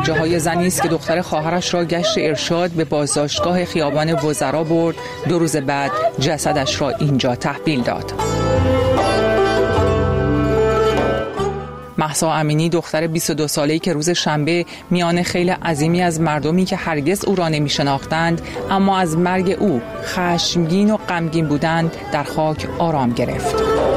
فاجعه‌های زنی است که دختر خواهرش را گشت ارشاد به بازداشتگاه خیابان وزرا برد. 2 روز بعد جسدش را اینجا تحویل داد. مهسا امینی دختر 22 ساله‌ای که روز شنبه میان خیل عظیمی از مردمی که هرگز او را نمی‌شناختند اما از مرگ او خشمگین و غمگین بودند در خاک آرام گرفت.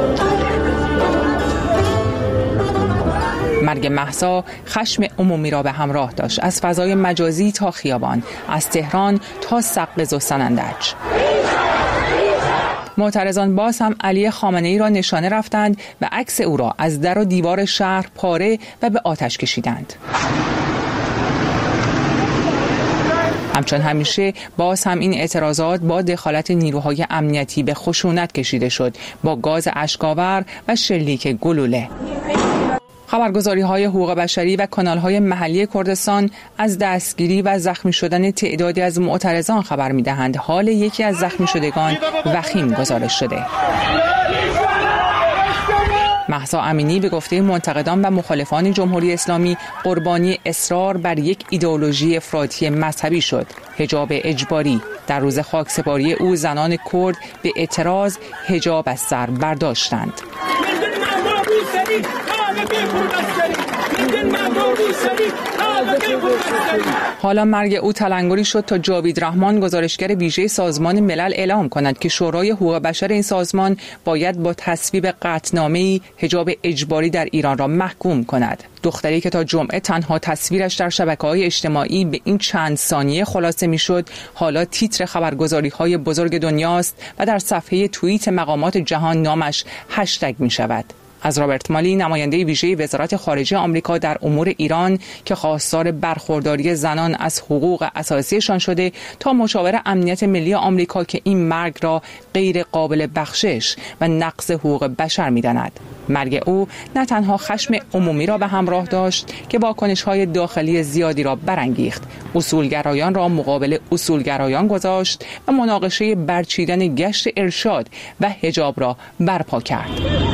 مرگ مهسا خشم عمومی را به همراه داشت، از فضای مجازی تا خیابان، از تهران تا سقز و سنندج. معترضان باز هم علی خامنه‌ای را نشانه رفتند و عکس او را از در و دیوار شهر پاره و به آتش کشیدند. همچون همیشه باز هم این اعتراضات با دخالت نیروهای امنیتی به خشونت کشیده شد با گاز اشک‌آور و شلیک گلوله. خبرگزاری‌های حقوق بشری و کانال‌های محلی کردستان از دستگیری و زخمی شدن تعدادی از معترضان خبر می‌دهند. حال یکی از زخمی شدگان وخیم گزارش شده. مهسا امینی به گفته منتقدان و مخالفان جمهوری اسلامی قربانی اصرار بر یک ایدئولوژی افراطی مذهبی شد. حجاب اجباری. در روز خاکسپاری او زنان کرد به اعتراض حجاب از سر برداشتند. حالا مرگ او تلنگری شد تا جاوید رحمان گزارشگر ویژه سازمان ملل اعلام کند که شورای حقوق بشر این سازمان باید با تصویب قطعنامه‌ای حجاب اجباری در ایران را محکوم کند. دختری که تا جمعه تنها تصویرش در شبکه‌های اجتماعی به این چند ثانیه خلاصه می‌شد، حالا تیتر خبرگزاری‌های بزرگ دنیاست و در صفحه توییت مقامات جهان نامش هشتگ می‌شود. از رابرت مالی نماینده ویژه وزارت خارجه آمریکا در امور ایران که خواستار برخورداری زنان از حقوق اساسیشان شده تا مشاور امنیت ملی آمریکا که این مرگ را غیر قابل بخشش و نقض حقوق بشر می‌داند. مرگ او نه تنها خشم عمومی را به همراه داشت که واکنش‌های داخلی زیادی را برانگیخت، اصولگرایان را مقابل اصولگرایان گذاشت و مناقشه برچیدن گشت ارشاد و حجاب را برپا کرد.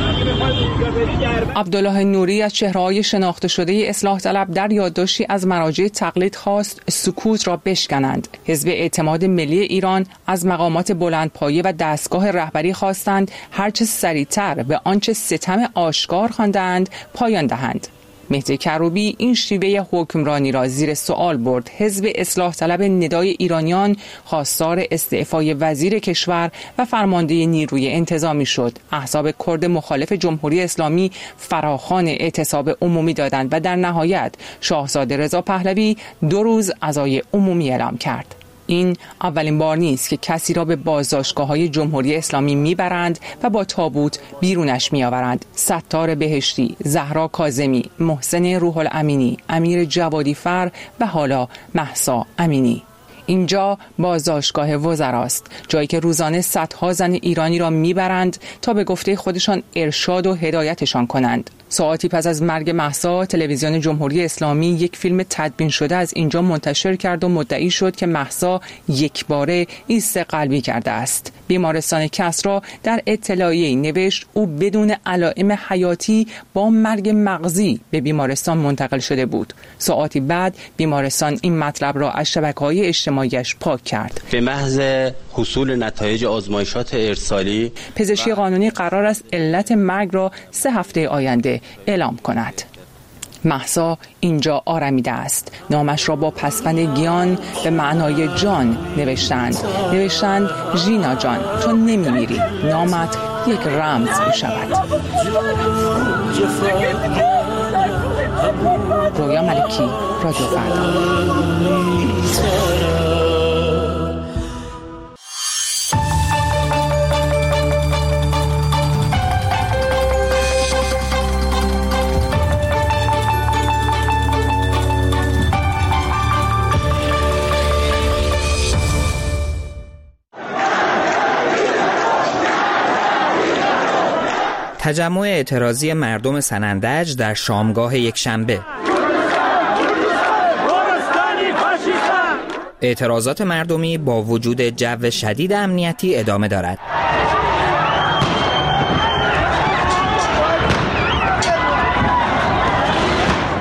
عبدالله نوری از چهره‌های شناخته شده اصلاح طلب در یادداشتی از مراجع تقلید خواست سکوت را بشکنند. حزب اعتماد ملی ایران از مقامات بلندپایه و دستگاه رهبری خواستند هرچه سریعتر به آنچه ستم آشکار خواندند پایان دهند. مهدی کروبی این شیوه حکمرانی را زیر سوال برد. حزب اصلاح طلب ندای ایرانیان خواستار استعفای وزیر کشور و فرمانده نیروی انتظامی شد. احزاب کرد مخالف جمهوری اسلامی فراخوان اعتصاب عمومی دادند و در نهایت شاهزاده رضا پهلوی 2 روز عزای عمومی اعلام کرد. این اولین بار نیست که کسی را به بازداشتگاه‌های جمهوری اسلامی میبرند و با تابوت بیرونش میآورند. ستار بهشتی، زهرا کاظمی، محسن روح الامینی، امیر جوادی فر و حالا مهسا امینی. اینجا بازداشتگاه وزراست، جایی که روزانه صدها زن ایرانی را میبرند تا به گفته خودشان ارشاد و هدایتشان کنند. ساعتی پس از مرگ مهسا، تلویزیون جمهوری اسلامی یک فیلم تدوین شده از اینجا منتشر کرد و مدعی شد که مهسا یکباره ایست قلبی کرده است. بیمارستان کسری در اطلاعیه‌ای نوشت او بدون علائم حیاتی با مرگ مغزی به بیمارستان منتقل شده بود. ساعتی بعد بیمارستان این مطلب را از شبکه‌های اجتماعیش پاک کرد. به محض حصول نتایج آزمایشات ارسالی پزشکی قانونی قرار است علت مرگ را 3 هفته آینده اعلام کند. مهسا اینجا آرمیده است. نامش را با پسوند گیان به معنای جان نوشتند ژینا جان تو نمیمیری، نامت یک رمز می شود. رویا ملکی، رادیو فردا. تجمع اعتراضی مردم سنندج در شامگاه یکشنبه. اعتراضات مردمی با وجود جو شدید امنیتی ادامه دارد.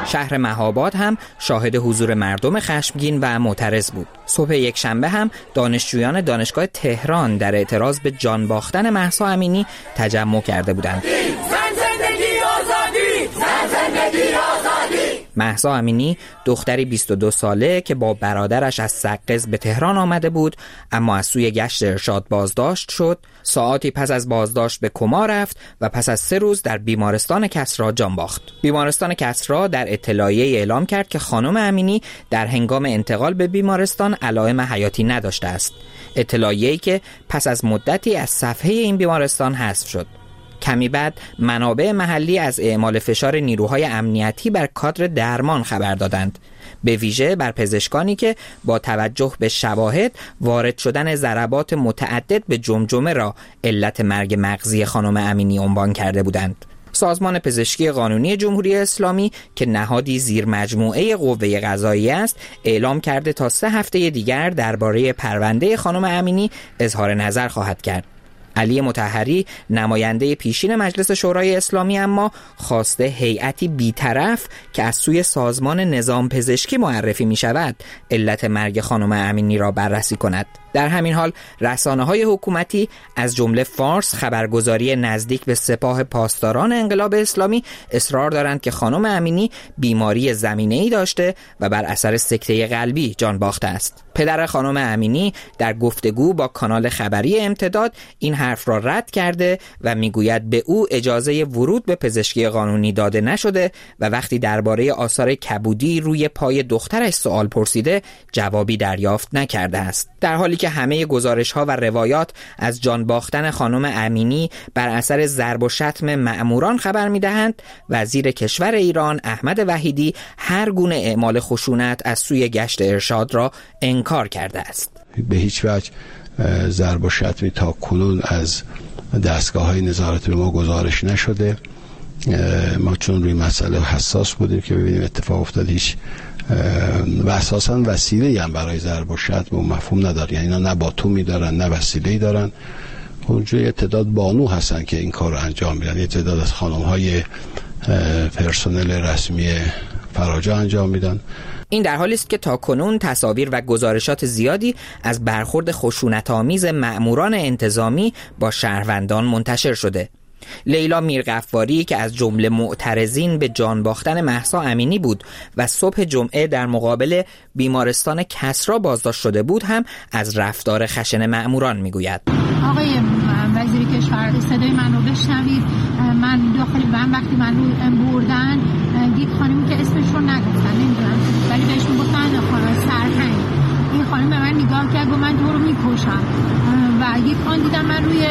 شهر مهاباد هم شاهد حضور مردم خشمگین و معترض بود. صبح یکشنبه هم دانشجویان دانشگاه تهران در اعتراض به جان باختن مهسا امینی تجمع کرده بودند. مهسا امینی دختری 22 ساله که با برادرش از سقز به تهران آمده بود، اما از سوی گشت ارشاد بازداشت شد. ساعاتی پس از بازداشت به کما رفت و پس از 3 روز در بیمارستان کسری جان باخت. بیمارستان کسری در اطلاعیه اعلام کرد که خانم امینی در هنگام انتقال به بیمارستان علائم حیاتی نداشته است. اطلاعیه‌ای که پس از مدتی از صفحه این بیمارستان حذف شد. کمی بعد منابع محلی از اعمال فشار نیروهای امنیتی بر کادر درمان خبر دادند، به ویژه بر پزشکانی که با توجه به شواهد وارد شدن ضربات متعدد به جمجمه را علت مرگ مغزی خانم امینی عنوان کرده بودند. سازمان پزشکی قانونی جمهوری اسلامی که نهادی زیر مجموعه قوه قضاییه است، اعلام کرده تا 3 هفته دیگر درباره پرونده خانم امینی اظهار نظر خواهد کرد. علی مطهری نماینده پیشین مجلس شورای اسلامی اما خواسته هیئتی بی‌طرف که از سوی سازمان نظام پزشکی معرفی می شود علت مرگ خانم امینی را بررسی کند. در همین حال رسانه‌های حکومتی از جمله فارس خبرگزاری نزدیک به سپاه پاسداران انقلاب اسلامی اصرار دارند که خانم امینی بیماری زمینه‌ای داشته و بر اثر سکته قلبی جان باخته است. پدر خانم امینی در گفتگو با کانال خبری امتداد این حرف را رد کرده و میگوید به او اجازه ورود به پزشکی قانونی داده نشده و وقتی درباره آثار کبودی روی پای دخترش سوال پرسیده جوابی دریافت نکرده است. در حالی که همه گزارش‌ها و روایات از جان باختن خانم امینی بر اثر ضرب و شتم مأموران خبر می‌دهند، وزیر کشور ایران احمد وحیدی هر گونه اعمال خشونت از سوی گشت ارشاد را انکار کرده است. به هیچ وجه ضرب و شتمی تا کنون از دستگاه‌های نظارت به ما گزارش نشده. ما چون روی مسئله حساس بودیم که ببینیم اتفاق افتاد، هیچ و اساساً وسیله‌ای هم برای ضرب و شتم و مفهوم نداره، یعنی اینا نه باتومی دارن نه وسیله‌ای دارن. اونجا یه تعداد بانو هستن که این کار رو انجام میدن، یه تعداد از خانم‌های پرسنل رسمی فراجا انجام میدن. این در حالی است که تاکنون تصاویر و گزارشات زیادی از برخورد خشونت‌آمیز مأموران انتظامی با شهروندان منتشر شده. لیلا میرغفاری که از جمله معترضین به جان باختن مهسا امینی بود و صبح جمعه در مقابل بیمارستان کسری بازداشت شده بود هم از رفتار خشن مأموران میگوید. آقای وزیر کشور، صدای من رو بشنوید. من داخل من وقتی من رو بردن یک خانمی که اسمش رو نگفتن، نمیدونم ولی بهش میگفتن خانم سرهنگ. این خانم به من نگاه کرد و من تو رو میکشم و یک آن دیدم من روی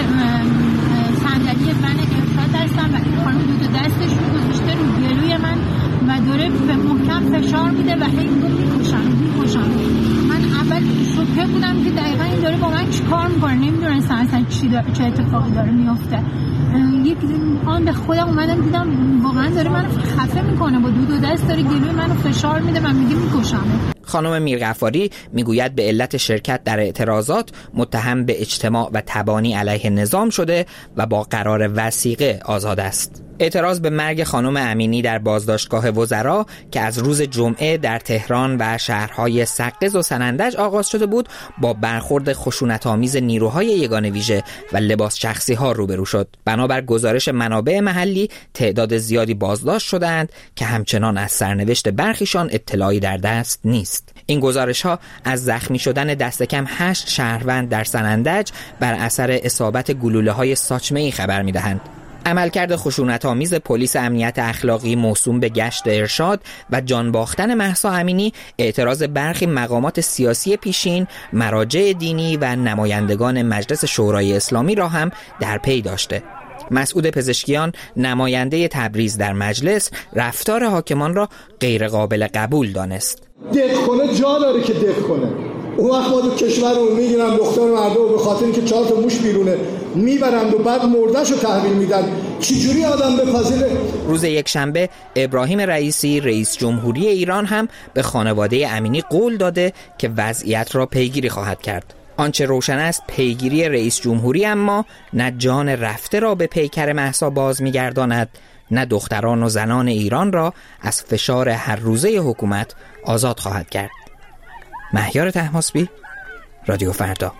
صندلی من ارشاد هستم و این خانم دو دستش رو گذاشته رو گلوی من و داره به محکم فشار میده و هی میکشم. من اول شوکه بودم که دقیقا این داره با من چی کار میکنه، نمیدونستم اصلا چه اتفاقی داره میفته. یک آن به خودم اومدم دیدم واقعا داره منو خفه میکنه، با دو دست داره گلوی منو فشار میده و میگه میکشم. خانم میرغفاری میگوید به علت شرکت در اعتراضات متهم به اجتماع و تبانی علیه نظام شده و با قرار وثیقه آزاد است. اعتراض به مرگ خانم امینی در بازداشتگاه وزرا که از روز جمعه در تهران و شهرهای سقز و سنندج آغاز شده بود، با برخورد خشونت‌آمیز نیروهای یگان ویژه و لباس شخصی ها روبرو شد. بنابر گزارش منابع محلی تعداد زیادی بازداشت شدند که همچنان از سرنوشت برخیشان اطلاعی در دست نیست. این گزارش ها از زخمی شدن دست کم 8 شهروند در سنندج بر اثر اصابت گلوله‌های ساچمه‌ای خبر می‌دهند. عملکرد خشونت‌آمیز پلیس امنیت اخلاقی موسوم به گشت ارشاد و جان باختن مهسا امینی اعتراض برخی مقامات سیاسی پیشین، مراجع دینی و نمایندگان مجلس شورای اسلامی را هم در پی داشته. مسعود پزشکیان نماینده تبریز در مجلس رفتار حاکمان را غیر قابل قبول دانست. دق جا داره که دق کنه. اون وقت ما تو کشورمون میگیرن دختر مردم به خاطر اینکه 4 تا موش بیرونه میبرند و بعد مردهشو تحویل میدن. چجوری آدم بپذیره؟ روز یکشنبه ابراهیم رئیسی رئیس جمهوری ایران هم به خانواده امینی قول داده که وضعیت را پیگیری خواهد کرد. آنچه روشن است پیگیری رئیس جمهوری اما نه جان رفته را به پیکر مهسا باز می‌گرداند نه دختران و زنان ایران را از فشار هر روزه حکومت آزاد خواهد کرد. مهیار طهماسبی، رادیو فردا.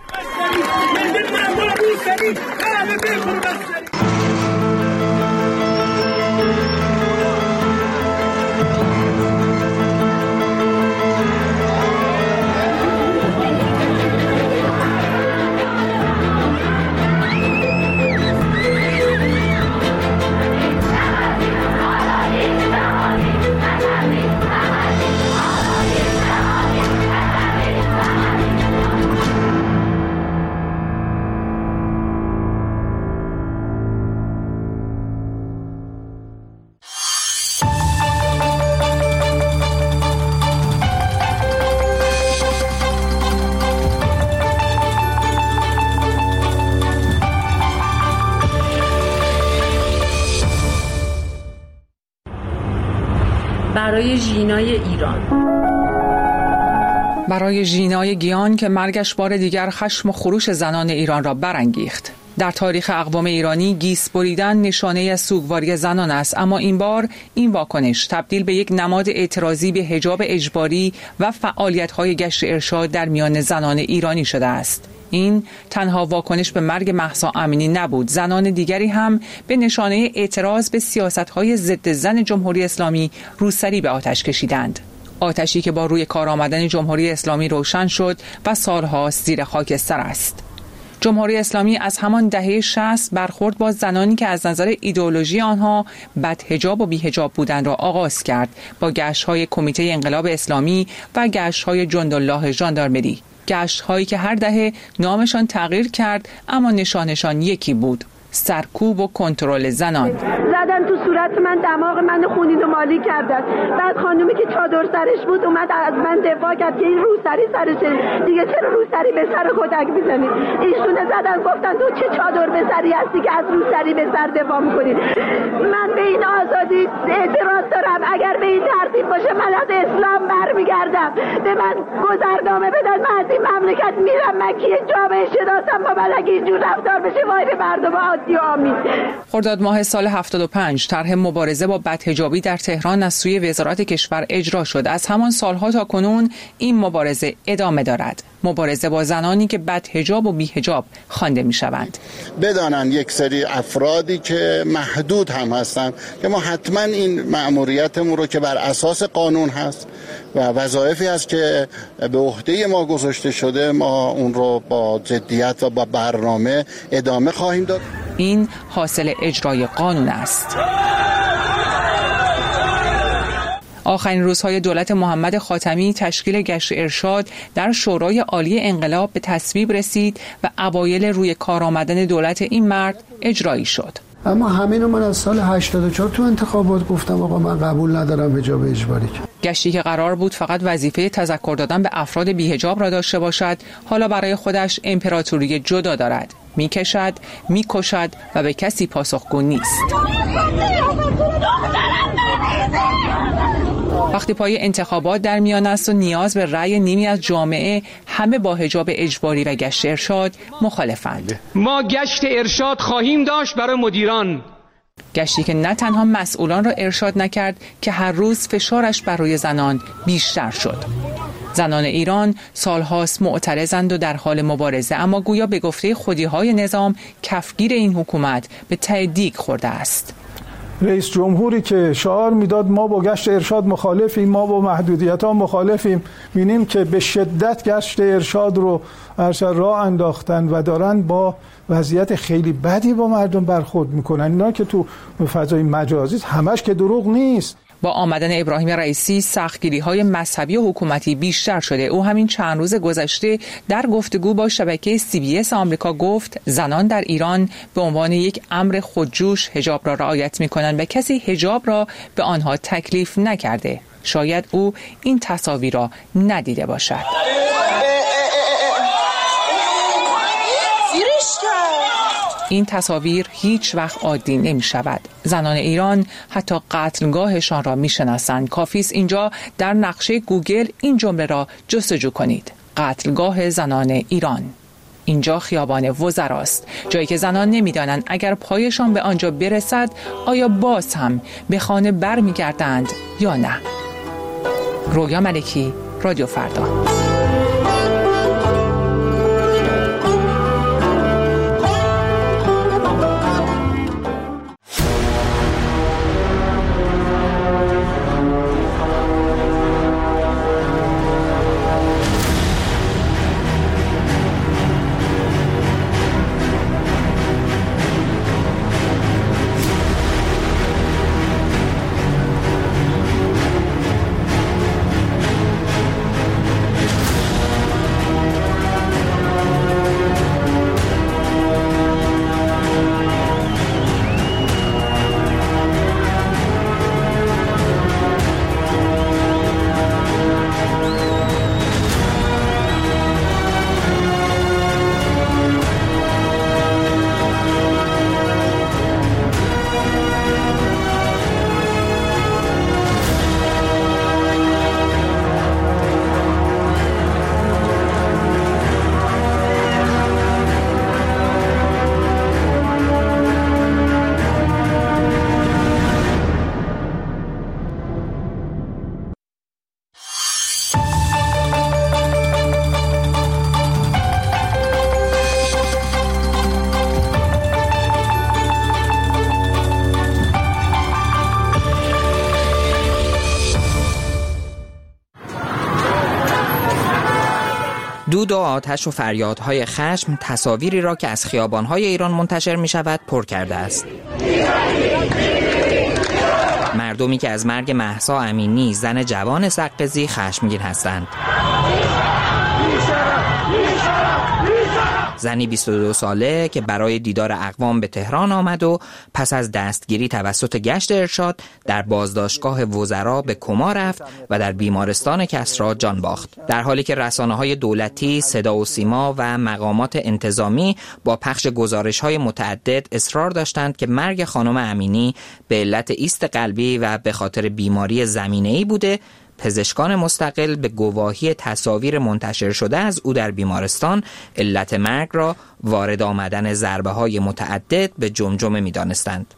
برای ژینای ایران، برای ژینای گیان که مرگش بار دیگر خشم و خروش زنان ایران را برانگیخت. در تاریخ اقوام ایرانی گیس بریدن نشانه از سوگواری زنان است، اما این بار این واکنش تبدیل به یک نماد اعتراضی به حجاب اجباری و فعالیت‌های گشت ارشاد در میان زنان ایرانی شده است. این تنها واکنش به مرگ مهسا امینی نبود. زنان دیگری هم به نشانه اعتراض به سیاست‌های ضد زن جمهوری اسلامی روسری به آتش کشیدند. آتشی که با روی کار آمدن جمهوری اسلامی روشن شد و سال‌هاست زیر خاکستر است. جمهوری اسلامی از همان دهه 60 برخورد با زنانی که از نظر ایدئولوژی آنها بدحجاب و بی‌حجاب بودند را آغاز کرد با گشت‌های کمیته انقلاب اسلامی و گشت‌های جندالله ژاندارمری. گشت‌هایی که هر دهه نامشان تغییر کرد اما نشانشان یکی بود: سرکوب و کنترل زنان. زدن تو صورت من، دماغ من خونین و مالی کردن. بعد خانومی که چادر سرش بود اومد از من دفاع کرد که این روسری سرشه، دیگه چرا روسری به سر خودک میزنی؟ ایشونه زدن گفتن تو چه چادر به سری هستی که از روسری به سر دفاع میکنی؟ من به این آزادی اعتراض دارم. اگر به این ترتیب باشه من از اسلام برمیگردم. به من گذرنامه بدن، من از این مملکت میرم. من که جامعه شناسم، با من اگه اینجور رفتار بشه وای به مردم عادی و آمین. خرداد ماه سال 75 طرح مبارزه با بدحجابی در تهران از سوی وزارت کشور اجرا شد. از همان سالها تا کنون این مبارزه ادامه دارد. مبارزه با زنانی که بدحجاب و بی‌حجاب خوانده می‌شوند. بدانن یک سری افرادی که محدود هم هستند که ما حتما این مأموریتمون رو که بر اساس قانون هست و وظایفی هست که به عهده ما گذاشته شده، ما اون رو با جدیت و با برنامه ادامه خواهیم داد. این حاصل اجرای قانون است. آخرین روزهای دولت محمد خاتمی تشکیل گشت ارشاد در شورای عالی انقلاب به تصویب رسید و اوایل روی کار آمدن دولت این مرد اجرایی شد. اما همین رو من از سال 84 تو انتخابات گفتم آقا من قبول ندارم حجاب اجباری. گشتی که قرار بود فقط وظیفه تذکر دادن به افراد بی‌حجاب را داشته باشد، حالا برای خودش امپراتوری جدا دارد. میکشد، میکشد و به کسی پاسخگو نیست. وقتی پای انتخابات در میان است و نیاز به رأی نیمی از جامعه، همه با حجاب اجباری و گشت ارشاد مخالفند. ما گشت ارشاد خواهیم داشت برای مدیران. گشتی که نه تنها مسئولان را ارشاد نکرد که هر روز فشارش بر روی زنان بیشتر شد. زنان ایران سالهاست معترضند و در حال مبارزه، اما گویا به گفته خودی‌های نظام کفگیر این حکومت به ته دیگ خورده است. رئیس جمهوری که شعار میداد ما با گشت ارشاد مخالفیم، ما با محدودیت‌ها مخالفیم، بینیم که به شدت گشت ارشاد رو راه انداختن و دارن با وضعیت خیلی بدی با مردم برخورد میکنن. اینا که تو فضای مجازی همش که دروغ نیست. با آمدن ابراهیم رئیسی سختگیری‌های مذهبی و حکومتی بیشتر شده. او همین چند روز گذشته در گفتگو با شبکه CBS آمریکا گفت زنان در ایران به عنوان یک امر خودجوش حجاب را رعایت می‌کنند و کسی حجاب را به آنها تکلیف نکرده. شاید او این تصاویر را ندیده باشد. این تصاویر هیچ وقت عادی نمی شود. زنان ایران حتی قتلگاهشان را می شناسند. کافی است اینجا در نقشه گوگل این جمله را جستجو کنید: قتلگاه زنان ایران. اینجا خیابان وزراست، جایی که زنان نمیدانند اگر پایشان به آنجا برسد آیا باز هم به خانه برمیگردند یا نه. رویا ملکی، رادیو فردا. دود و آتش و فریادهای خشم تصاویری را که از خیابانهای ایران منتشر می شود پر کرده است. مردمی که از مرگ مهسا امینی زن جوان سقزی خشمگین هستند. زنی 22 ساله که برای دیدار اقوام به تهران آمد و پس از دستگیری توسط گشت ارشاد در بازداشتگاه وزرا به کما رفت و در بیمارستان کسری جان باخت. در حالی که رسانه‌های دولتی، صدا و سیما و مقامات انتظامی با پخش گزارش‌های متعدد اصرار داشتند که مرگ خانم امینی به علت ایست قلبی و به خاطر بیماری زمینه‌ای بوده، پزشکان مستقل به گواهی تصاویر منتشر شده از او در بیمارستان علت مرگ را وارد آمدن ضربه‌های متعدد به جمجمه می‌دانستند.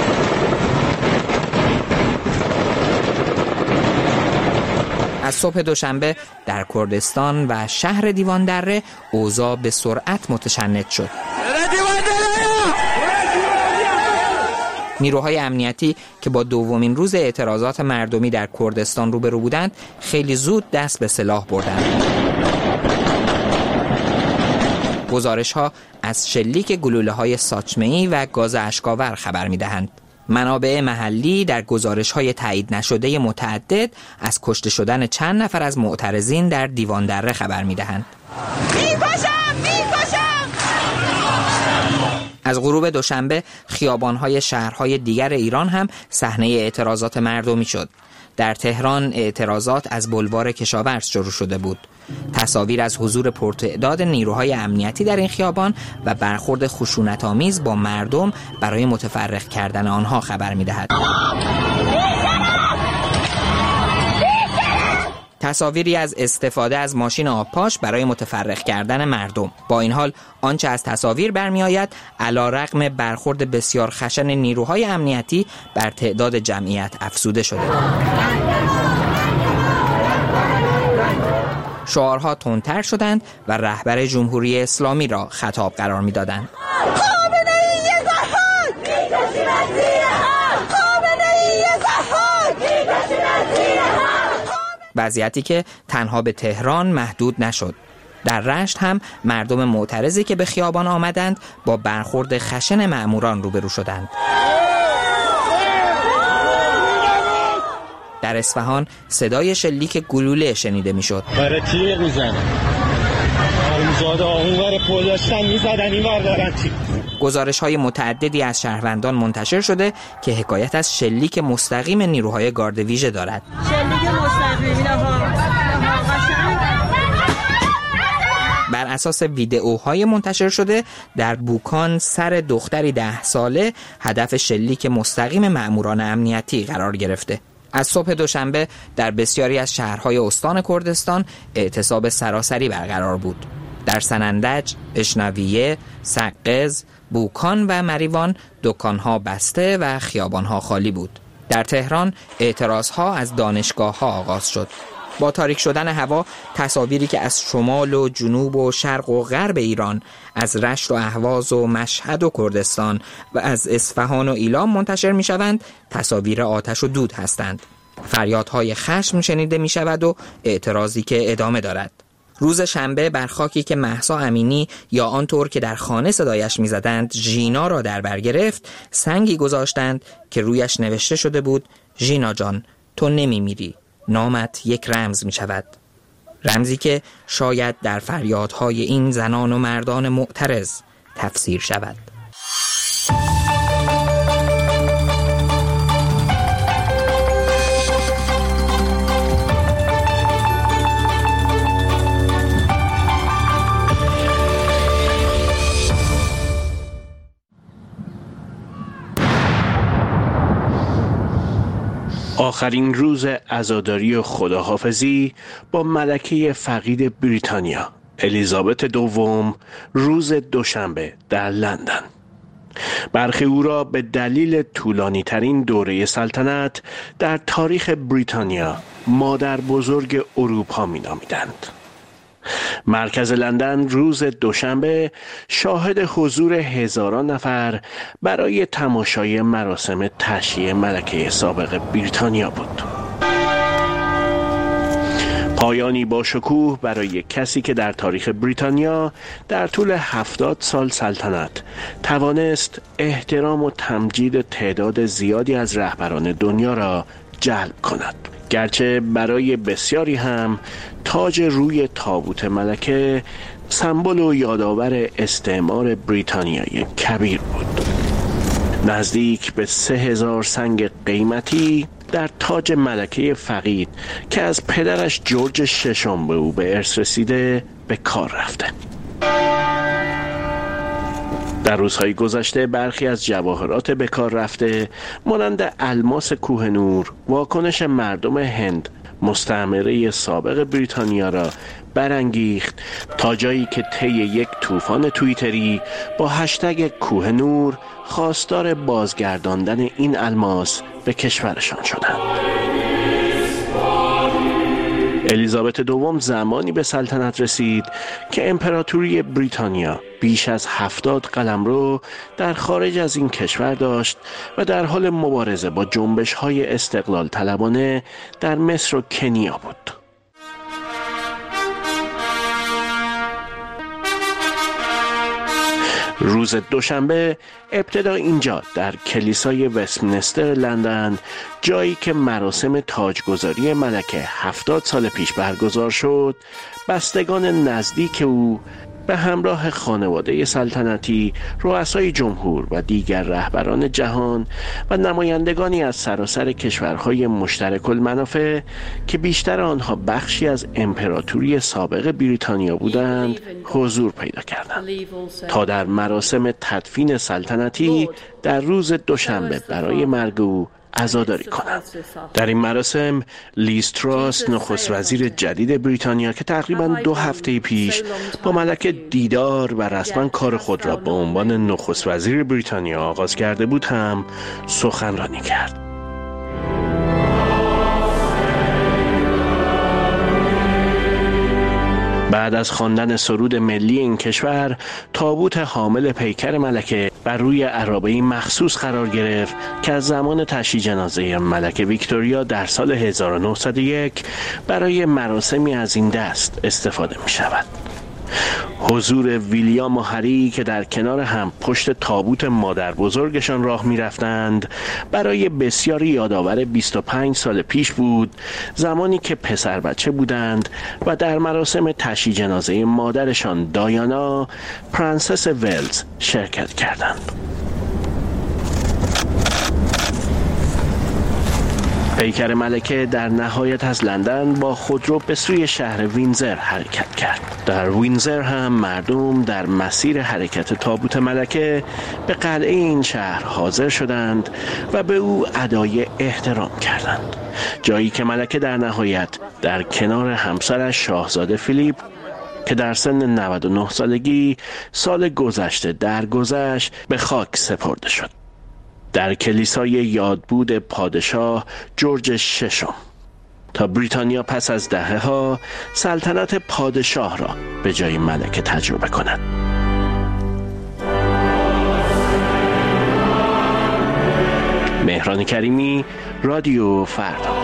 از صبح دوشنبه در کردستان و شهر دیوان دره اوضاع به سرعت متشنج شد. نیروهای امنیتی که با دومین روز اعتراضات مردمی در کردستان روبرو بودند، خیلی زود دست به سلاح بردند. گزارش‌ها از شلیک گلوله‌های ساچمه‌ای و گاز اشک‌آور خبر می‌دهند. منابع محلی در گزارش‌های تایید نشده متعدد از کشته شدن چند نفر از معترضین در دیوان دره خبر می‌دهند. از غروب دوشنبه خیابان‌های شهرهای دیگر ایران هم صحنه اعتراضات مردمی شد. در تهران اعتراضات از بلوار کشاورز شروع شده بود. تصاویر از حضور پرتعداد نیروهای امنیتی در این خیابان و برخورد خشونت‌آمیز با مردم برای متفرق کردن آنها خبر می‌دهد. تصاویری از استفاده از ماشین آبپاش برای متفرق کردن مردم. با این حال آنچه از تصاویر برمی آید علیرغم برخورد بسیار خشن نیروهای امنیتی بر تعداد جمعیت افزوده شده. شعارها تندتر شدند و رهبر جمهوری اسلامی را خطاب قرار می دادند. وضعیتی که تنها به تهران محدود نشد. در رشت هم مردم معترضی که به خیابان آمدند با برخورد خشن مأموران روبرو شدند. در اصفهان صدای شلیک گلوله شنیده میشد. برای تیغ میزنن. آرمزاده اونور پل داشتن میزدن اینور دارن تیغ. گزارش‌های متعددی از شهروندان منتشر شده که حکایت از شلیک مستقیم نیروهای گارد ویژه دارد. شلیک مستقیم بر اساس ویدئوهای منتشر شده در بوکان سر دختری 10 ساله هدف شلیک مستقیم مأموران امنیتی قرار گرفته. از صبح دوشنبه در بسیاری از شهرهای استان کردستان اعتصاب سراسری برقرار بود. در سنندج، اشنویه، سقز، بوکان و مریوان دکانها بسته و خیابانها خالی بود. در تهران اعتراضها از دانشگاه‌ها آغاز شد. با تاریک شدن هوا تصاویری که از شمال و جنوب و شرق و غرب ایران، از رشت و اهواز و مشهد و کردستان و از اصفهان و ایلام منتشر می شوند تصاویر آتش و دود هستند. فریادهای خشم شنیده می شود و اعتراضی که ادامه دارد. روز شنبه بر خاکی که مهسا امینی یا آنطور که در خانه صدایش می زدند ژینا را در بر گرفت، سنگی گذاشتند که رویش نوشته شده بود: ژینا جان، تو نمی میری، نامت یک رمز می شود. رمزی که شاید در فریادهای این زنان و مردان معترض تفسیر شود. آخرین روز عزاداری و خداحافظی با ملکه فقید بریتانیا الیزابت دوم روز دوشنبه در لندن. برخی او را به دلیل طولانی ترین دوره سلطنت در تاریخ بریتانیا مادر بزرگ اروپا می نامیدند. مرکز لندن روز دوشنبه شاهد حضور هزاران نفر برای تماشای مراسم تشییع ملکه سابق بریتانیا بود. پایانی با شکوه برای کسی که در تاریخ بریتانیا در طول 70 سال سلطنت توانست احترام و تمجید تعداد زیادی از رهبران دنیا را جلب کند. گرچه برای بسیاری هم تاج روی تابوت ملکه سمبل و یادآور استعمار بریتانیای کبیر بود. نزدیک به 3000 سنگ قیمتی در تاج ملکه فقید که از پدرش جورج ششم به او به ارث رسیده به کار رفته. در روزهای گذشته برخی از جواهرات به کار رفته مانند الماس کوهنور واکنش مردم هند مستعمره سابق بریتانیا را برانگیخت تا جایی که طی یک طوفان توییتری با هشتگ کوهنور خواستار بازگرداندن این الماس به کشورشان شدند. الیزابت دوم زمانی به سلطنت رسید که امپراتوری بریتانیا بیش از 70 قلمرو در خارج از این کشور داشت و در حال مبارزه با جنبش‌های استقلال طلبانه در مصر و کنیا بود. روز دوشنبه ابتدا اینجا در کلیسای وستمینستر لندن، جایی که مراسم تاجگذاری ملکه 70 سال پیش برگزار شد، بستگان نزدیک او به همراه خانواده سلطنتی، رؤسای جمهور و دیگر رهبران جهان و نمایندگانی از سراسر کشورهای مشترک المنافع که بیشتر آنها بخشی از امپراتوری سابق بریتانیا بودند حضور پیدا کردند تا در مراسم تدفین سلطنتی در روز دوشنبه برای مرگ او عزاداری کنند. در این مراسم لیز تراس نخست وزیر جدید بریتانیا که تقریباً 2 هفته پیش با ملکه دیدار و رسما کار خود را به عنوان نخست وزیر بریتانیا آغاز کرده بود هم سخنرانی کرد. بعد از خواندن سرود ملی این کشور، تابوت حامل پیکر ملکه بر روی عرابه‌ای مخصوص قرار گرفت که از زمان تشییع جنازه ملکه ویکتوریا در سال 1901 برای مراسمی از این دست استفاده می شود. حضور ویلیام و هری که در کنار هم پشت تابوت مادر بزرگشان راه می رفتند برای بسیاری یادآور 25 سال پیش بود، زمانی که پسر بچه بودند و در مراسم تشییع جنازه مادرشان دایانا پرنسس ولز شرکت کردند. پیکر ملکه در نهایت از لندن با خودرو به سوی شهر وینزر حرکت کرد. در وینزر هم مردم در مسیر حرکت تابوت ملکه به قلعه این شهر حاضر شدند و به او ادای احترام کردند. جایی که ملکه در نهایت در کنار همسرش شاهزاده فیلیپ که در سن 99 سالگی سال گذشته درگذشت به خاک سپرده شد. در کلیسای یادبود پادشاه جورج ششم تا بریتانیا پس از دهه‌ها سلطنت پادشاه را به جای ملکه تجربه کند. مهران کریمی، رادیو فردا.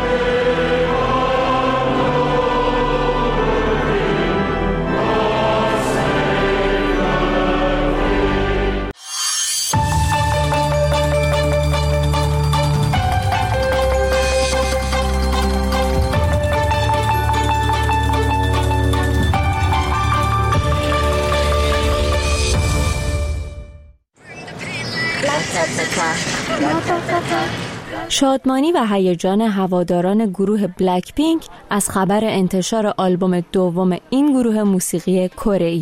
شادمانی و هیجان هواداران گروه بلک پینک از خبر انتشار آلبوم دوم این گروه موسیقی کره‌ای.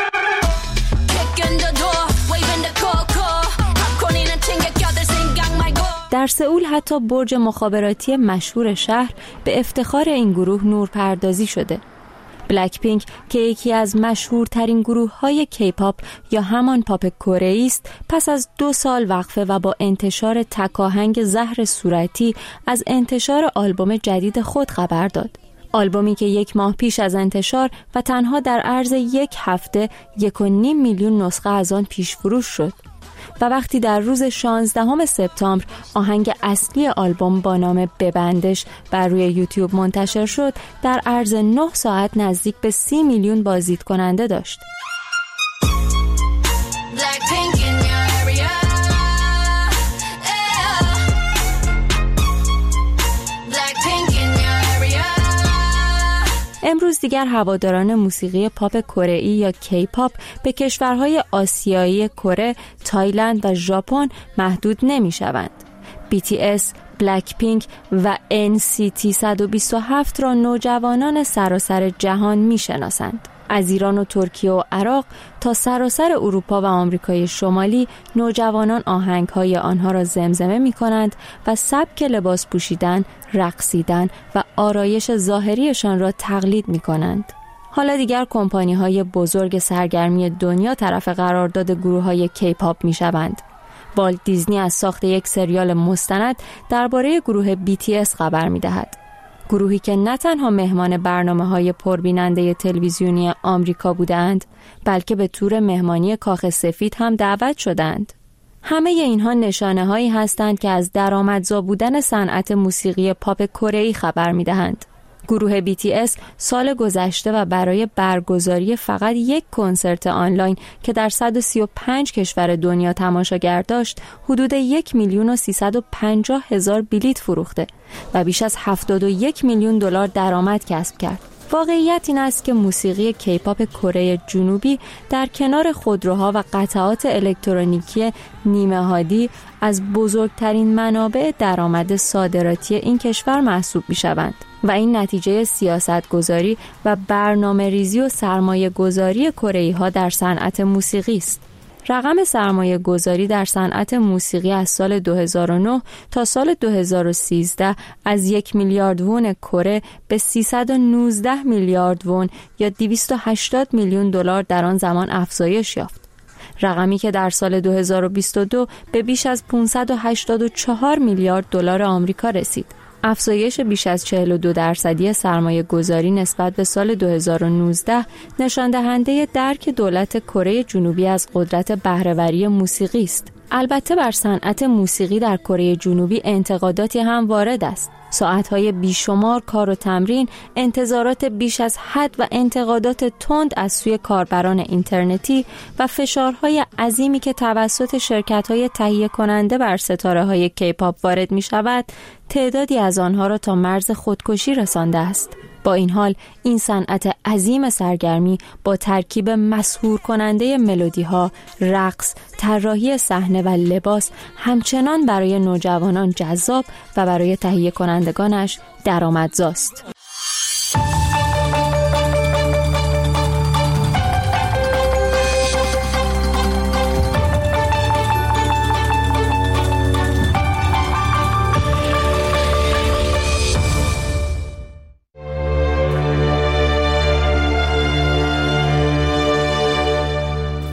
در سئول حتی برج مخابراتی مشهور شهر به افتخار این گروه نورپردازی شده. بلک پینک که یکی از مشهورترین گروه‌های کی‌پاپ یا همان پاپ کره‌ای است، پس از 2 سال وقفه و با انتشار تکاهنگ زهر صورتی از انتشار آلبوم جدید خود خبر داد. آلبومی که 1 ماه پیش از انتشار و تنها در عرض 1 هفته 1.5 میلیون نسخه از آن پیش فروش شد. و وقتی در روز 16 سپتامبر آهنگ اصلی آلبوم با نام ببندش بر روی یوتیوب منتشر شد، در عرض 9 ساعت نزدیک به 30 میلیون بازدید کننده داشت. امروز دیگر هواداران موسیقی پاپ کره‌ای یا کی-پاپ به کشورهای آسیایی کره، تایلند و ژاپن محدود نمی‌شوند. BTS، بلک پینک و NCT 127 را نوجوانان سراسر جهان می‌شناسند. از ایران و ترکیه و عراق تا سراسر اروپا و آمریکای شمالی نوجوانان آهنگ‌های آنها را زمزمه می‌کنند و سبک لباس پوشیدن، رقصیدن و آرایش ظاهریشان را تقلید می‌کنند. حالا دیگر کمپانی‌های بزرگ سرگرمی دنیا طرف قرارداد گروه‌های کی-پاپ می‌شوند. والت دیزنی از ساخت یک سریال مستند درباره گروه BTS خبر می‌دهد. گروهی که نه تنها مهمان برنامه‌های پربیننده تلویزیونی آمریکا بودند، بلکه به تور مهمانی کاخ سفید هم دعوت شدند. همه اینها نشانه‌هایی هستند که از درآمدزا بودن صنعت موسیقی پاپ کره‌ای خبر می‌دهند. گروه BTS سال گذشته و برای برگزاری فقط 1 کنسرت آنلاین که در 135 کشور دنیا تماشاگر داشت، حدود 1,350,000 بلیت فروخته و بیش از 71 میلیون دلار درآمد کسب کرد. واقعیت این است که موسیقی کی-پاپ کره جنوبی در کنار خودروها و قطعات الکترونیکی نیمه‌هادی از بزرگترین منابع درآمد صادراتی این کشور محسوب می‌شوند و این نتیجه سیاست‌گذاری و برنامه‌ریزی و سرمایه‌گذاری کره‌ای‌ها در صنعت موسیقی است. رقم سرمایه گذاری در صنعت موسیقی از سال 2009 تا سال 2013 از 1 میلیارد وون کره به 319 میلیارد وون یا 280 میلیون دلار در آن زمان افزایش یافت. رقمی که در سال 2022 به بیش از 584 میلیارد دلار آمریکا رسید. افزایش بیش از 42% سرمایه گذاری نسبت به سال 2019 نشان دهنده درک دولت کره جنوبی از قدرت بهره‌وری موسیقی است. البته بر صنعت موسیقی در کره جنوبی انتقاداتی هم وارد است. ساعت‌های بیشمار کار و تمرین، انتظارات بیش از حد و انتقادات تند از سوی کاربران اینترنتی و فشارهای عظیمی که توسط شرکت‌های تهیه کننده بر ستاره‌های کی-پاپ وارد می‌شود، تعدادی از آنها را تا مرز خودکشی رسانده است. با این حال این صنعت عظیم سرگرمی با ترکیب مسحور کننده ملودی‌ها، رقص، طراحی صحنه و لباس همچنان برای نوجوانان جذاب و برای تهیه کنندگانش درآمدزاست.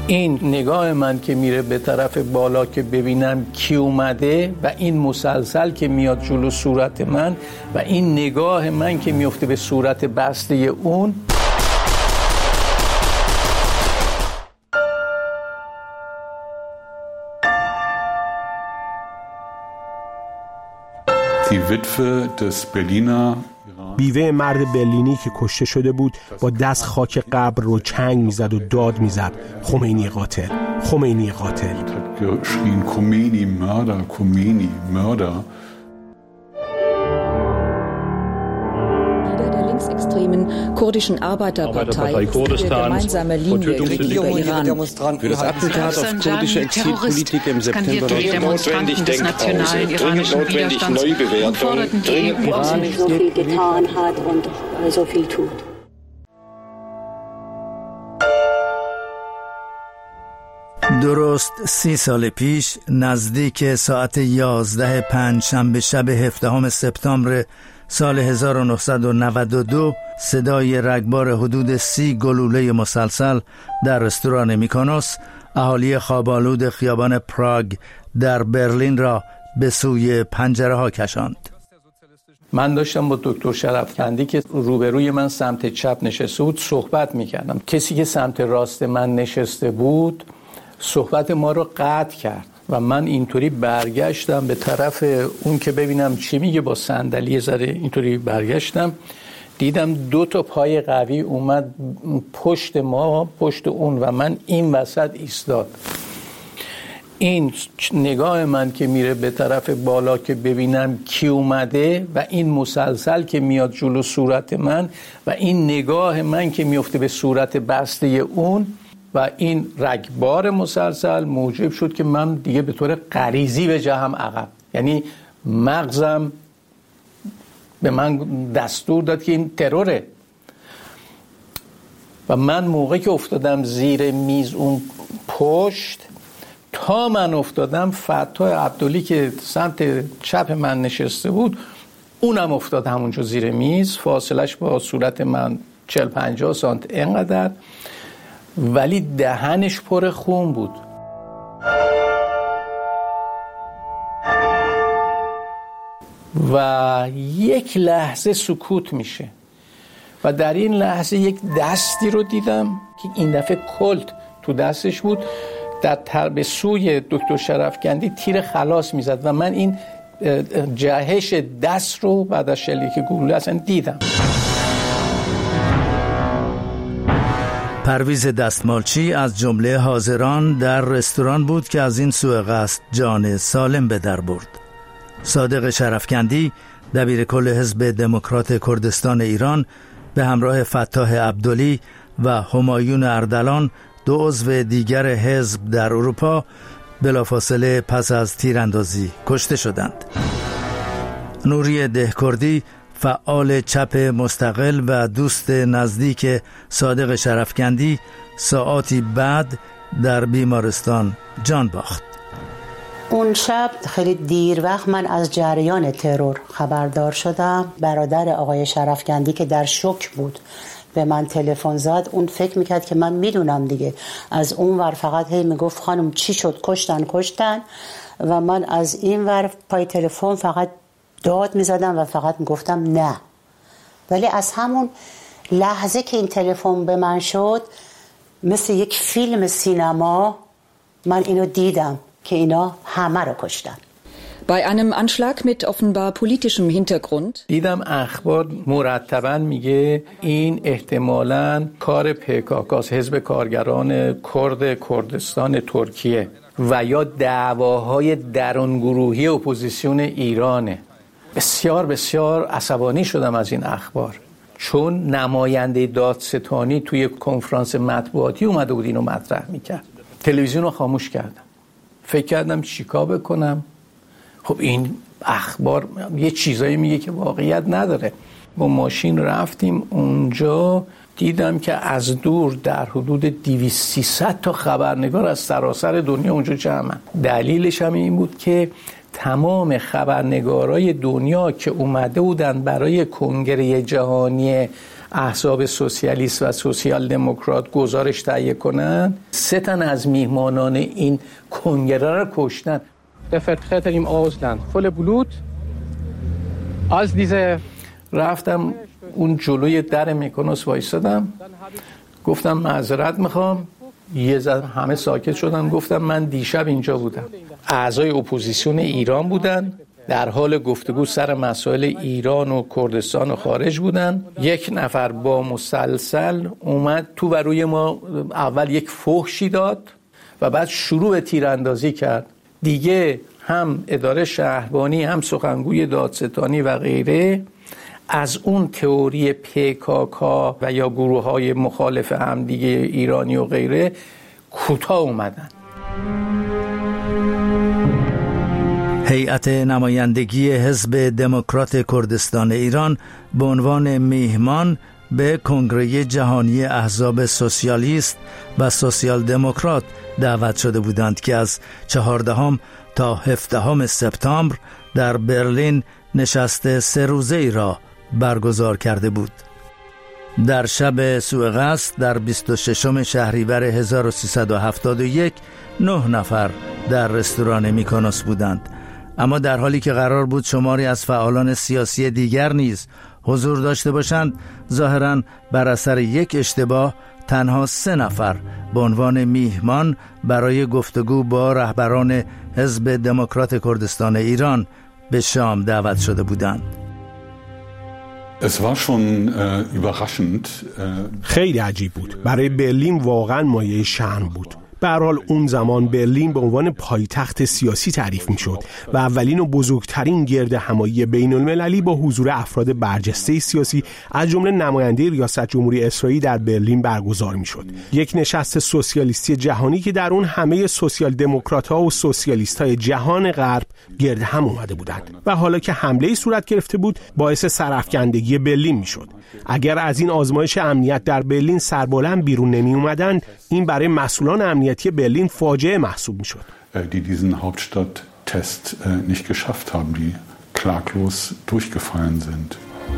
این نگاه من که میره به طرف بالا که ببینم کی اومده و این مسلسل که میاد جلو صورت من و این نگاه من که میفته به صورت بسته اون. بیوه مرد برلینی که کشته شده بود با دست خاک قبر رو چنگ میزد و داد میزد خمینی قاتل، خمینی قاتل. خمینی مردر، خمینی مردر. extremen kurdischen Arbeiterpartei für die gemeinsame Linie gegenüber Iran. Für das Attentat auf kurdische Exilpolitiker im September notwendig Denkpause, dringend notwendig Neubewertung, dringend Iran so viel getan hat und so viel tut. درست 30 سال پیش نزدیک ساعت 11 پنجشنبه شب 17 سپتامبر سال 1992 صدای رگبار حدود 30 گلوله مسلسل در رستوران میکونوس اهالی خواب‌آلود خیابان پراگ در برلین را به سوی پنجره ها کشاند. من داشتم با دکتر شرفکندی که روبروی من سمت چپ نشسته بود صحبت میکردم. کسی که سمت راست من نشسته بود صحبت ما رو قطع کرد و من اینطوری برگشتم به طرف اون که ببینم چی میگه. با صندلی ذره اینطوری برگشتم، دیدم 2 تا پای قوی اومد پشت ما، پشت اون و من این وسط ایستاد. این نگاه من که میره به طرف بالا که ببینم کی اومده و این مسلسل که میاد جلو صورت من و این نگاه من که میفته به صورت بسته اون و این رگبار مسلسل موجب شد که من دیگه به طور غریزی بجهم عقب. یعنی مغزم به من دستور داد که این تروره و من موقعی که افتادم زیر میز اون پشت، تا من افتادم فتاح عبدلی که سمت چپ من نشسته بود اونم افتاد همونجا زیر میز، فاصلش با صورت من 40-50 سانت اینقدر، ولی دهنش پر خون بود. و یک لحظه سکوت میشه و در این لحظه یک دستی رو دیدم که این دفعه کلت تو دستش بود، در به سوی دکتر شرفکندی تیر خلاص میزد و من این جهش دست رو بعد از شلیک گلوله اصلا دیدم. پرویز دستمالچی از جمله حاضران در رستوران بود که از این سوء قصد جان سالم به در برد. صادق شرفکندی دبیر کل حزب دموکرات کردستان ایران به همراه فتاح عبدلی و همایون اردلان 2 عضو دیگر حزب در اروپا بلافاصله پس از تیراندازی کشته شدند. نوری دهکردی فعال چپ مستقل و دوست نزدیک صادق شرفکندی ساعاتی بعد در بیمارستان جان باخت. اون شب خیلی دیر وقت من از جریان ترور خبردار شدم. برادر آقای شرفکندی که در شوک بود به من تلفن زد. اون فکر میکرد که من میدونم دیگه. از اون ور فقط هی میگفت خانم چی شد، کشتن و من از این ور پای تلفن فقط داد میزدم و فقط میگفتم نه. ولی از همون لحظه که این تلفن به من شد مثل یک فیلم سینما من اینو دیدم که اینا همه رو کشتن. Bei einem Anschlag mit offenbar politischem Hintergrund. دیدم اخبار مرتباً میگه این احتمالاً کار PKK حزب کارگران کرد کردستان ترکیه و یا دعواهای درونگروهی اپوزیسیون ایرانه. بسیار بسیار عصبانی شدم از این اخبار، چون نماینده دادستانی توی کنفرانس مطبوعاتی اومده بود اینو مطرح میکرد. تلویزیون رو خاموش کردم، فکر کردم چیکار بکنم. خب این اخبار یه چیزایی میگه که واقعیت نداره. با ماشین رفتیم اونجا، دیدم که از دور در حدود 200-300 تا خبرنگار از سراسر دنیا اونجا جمعن. دلیلش هم این بود که تمام خبرنگارای دنیا که اومده بودن برای کنگره جهانی احزاب سوسیالیست و سوسیال دموکرات گزارش تهیه کنن، 3 تن از میهمانان این کنگره را کشتن. رفتم اون جلوی در میکونوس وایسادم، گفتم معذرت میخوام. یه ذره همه ساکت شدن. گفتم من دیشب اینجا بودم. اعضای اپوزیسیون ایران بودن، در حال گفتگو سر مسائل ایران و کردستان و خارج بودن. 1 نفر با مسلسل اومد تو و روی ما اول یک فحشی داد و بعد شروع به تیراندازی کرد. دیگه هم اداره شهربانی، هم سخنگوی دادستانی و غیره از اون تئوری PKK و یا گروه‌های مخالف همدیگه ایرانی و غیره کوتاه اومدن. هیئت نمایندگی حزب دموکرات کردستان ایران به عنوان میهمان به کنگره جهانی احزاب سوسیالیست و سوسیال دموکرات دعوت شده بودند که از 14 تا 17 سپتامبر در برلین نشست 3 روزه‌ای را برگزار کرده بود. در شب سوء قصد در 26 شهریور 1371 9 نفر در رستوران میکونوس بودند، اما در حالی که قرار بود شماری از فعالان سیاسی دیگر نیز حضور داشته باشند، ظاهراً بر اثر یک اشتباه تنها 3 نفر به عنوان میهمان برای گفتگو با رهبران حزب دموکرات کردستان ایران به شام دعوت شده بودند. خیلی عجیب بود. برای برلین واقعا مایه شرم بود. به هر حال اون زمان برلین به عنوان پایتخت سیاسی تعریف میشد و اولین و بزرگترین گرد همایی بین المللی با حضور افراد برجسته سیاسی از جمله نماینده ریاست جمهوری اسرائیل در برلین برگزار میشد. یک نشست سوسیالیستی جهانی که در اون همه سوسیال دموکرات‌ها و سوسیالیست‌های جهان غرب گرد هم اومده بودند و حالا که حمله‌ای صورت گرفته بود باعث سرافکندگی برلین میشد. اگر از این آزمایش امنیت در برلین سربلند بیرون نمی اومدند، این برای مسئولان امنیتی برلین فاجعه محسوب میشد. Die diesen Hauptstadttest nicht geschafft haben, die klaglos durchgefallen sind.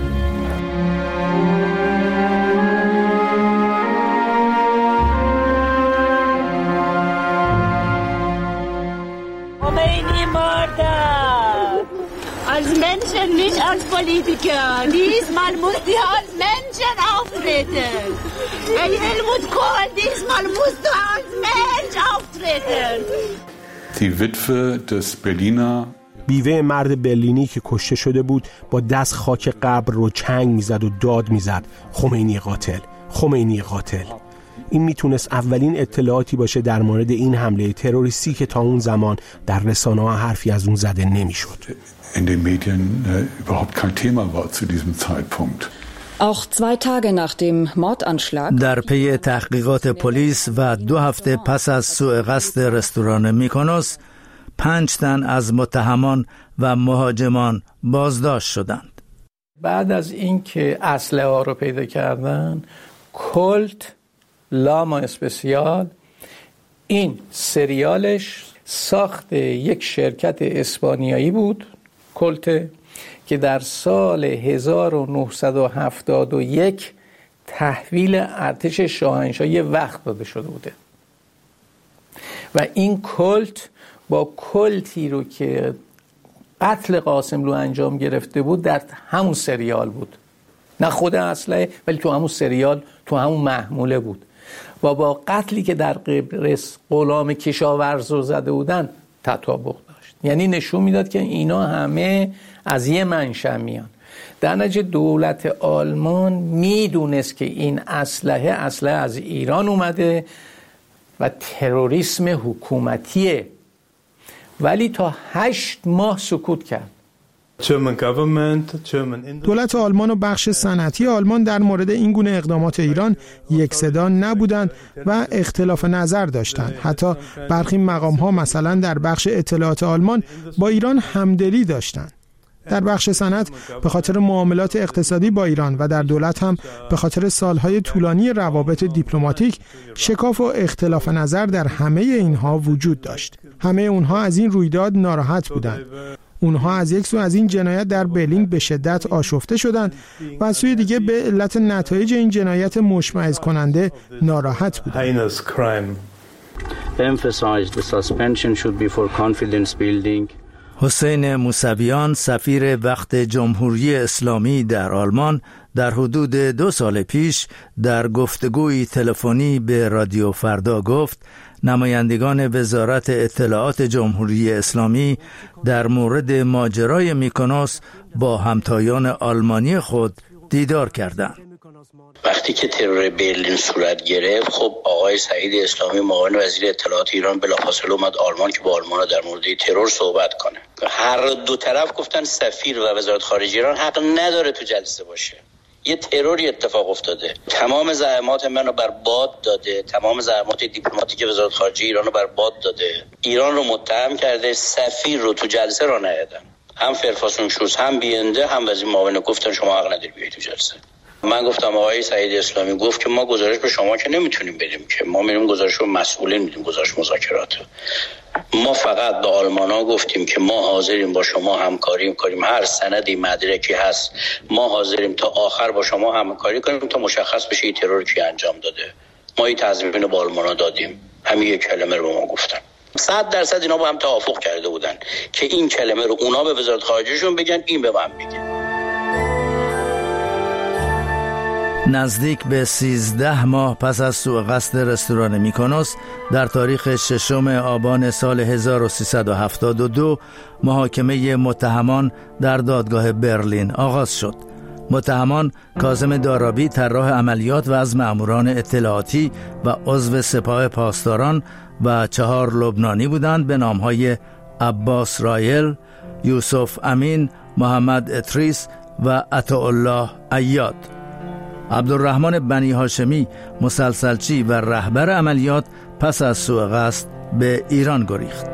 Als Menschen, nicht als Politiker. Diesmal muss sie als Menschen auftreten. Hey Helmut Kohl, diesmal musst du als Mensch auftreten. Die Witwe des Berliner بیوه مرد برلینی که کشته شده بود با دست خاک قبر رو چنگ میزد و داد میزد: خمینی قاتل، خمینی قاتل. این میتونست اولین اطلاعاتی باشه در مورد این حمله تروریستی که تا اون زمان در رسانه‌ها حرفی از اون زده نمیشد. in den Medien überhaupt kein Thema war zu diesem Zeitpunkt. Auch 2 Tage nach dem Mordanschlag در پی تحقیقات پلیس و 2 هفته پس از سوء قصد رستوران میکونوس 5 تن از متهمان و مهاجمان بازداشت شدند. بعد از اینکه اسلحه ها رو پیدا کردن، کلت لاما اسپسیال، این سریالش ساخت یک شرکت اسپانیایی بود، کلت، که در سال 1971 تحویل ارتش شاهنشاهی وقت داده شده بوده و این کلت با کلتی رو که قتل قاسملو انجام گرفته بود در همون سریال بود، نه خود اسلحه ولی تو همون سریال، تو همون محموله بود و با قتلی که در قبرس غلام کشاورز رو زده بودن تطابق داشت. یعنی نشون میداد که اینا همه از یه منشأ میان. در نتیجه دولت آلمان میدونست که این اسلحه از ایران اومده و تروریسم حکومتیه، ولی تا 8 ماه سکوت کرد. دولت آلمان و بخش صنعتی آلمان در مورد این گونه اقدامات ایران یک صدا نبودند و اختلاف نظر داشتند. حتی برخی مقام‌ها مثلا در بخش اطلاعات آلمان با ایران همدلی داشتند. در بخش صنعت به خاطر معاملات اقتصادی با ایران و در دولت هم به خاطر سالهای طولانی روابط دیپلماتیک شکاف و اختلاف نظر در همه اینها وجود داشت. همه اونها از این رویداد ناراحت بودند. اونها از یک سو از این جنایت در برلین به شدت آشفته شدند و از سوی دیگه به علت نتایج این جنایت مشمئز کننده ناراحت بودند. حسین موسویان سفیر وقت جمهوری اسلامی در آلمان در حدود 2 سال پیش در گفتگوی تلفنی به رادیو فردا گفت نمایندگان وزارت اطلاعات جمهوری اسلامی در مورد ماجرای میکنوس با همتایان آلمانی خود دیدار کردند. وقتی که ترور برلین صورت گرفت، خب آقای سعید اسلامی معاون وزیر اطلاعات ایران بلافاصله اومد آلمان که با آلمان‌ها در مورد ترور صحبت کنه. هر دو طرف گفتن سفیر و وزارت خارجه ایران حق نداره تو جلسه باشه. یه تروری اتفاق افتاده. تمام زحمات منو بر باد داده، تمام زحمات دیپلماتیک وزارت خارجه ایرانو بر باد داده. ایران رو متهم کرده، سفیر رو تو جلسه را نیاوردن. هم فرفاسون شوز، هم بینده، هم وزیر معاون گفتن شما حق نداری بیاید تو جلسه. من گفتم آقای سعید اسلامی گفت که ما گزارش به شما که نمیتونیم بدیم، که ما میریم گزارش رو مسئولین میدیم، گزارش مذاکرات. ما فقط به آلمانا گفتیم که ما حاضریم با شما همکاری کنیم، هر سندی مدرکی هست ما حاضریم تا آخر با شما همکاری کنیم تا مشخص بشه این ترور کی انجام داده. ما این تضمین به آلمانا دادیم، همین یک کلمه رو به ما گفتن. 100% اینا با هم توافق کرده بودن که این کلمه رو اونا به وزارت خارجهشون بگن، این به من بگه. نزدیک به 13 ماه پس از سوء قصد رستوران میکونوس در تاریخ 6 آبان سال 1372 محاکمه متهمان در دادگاه برلین آغاز شد. متهمان کاظم دارابی طراح عملیات و از مأموران اطلاعاتی و عضو سپاه پاسداران و 4 لبنانی بودند به نامهای عباس رایل، یوسف امین، محمد اتریس و عطاالله عیاد. عبدالرحمن بنی هاشمی مسلسلچی و رهبر عملیات پس از سوء قصد به ایران گریخت.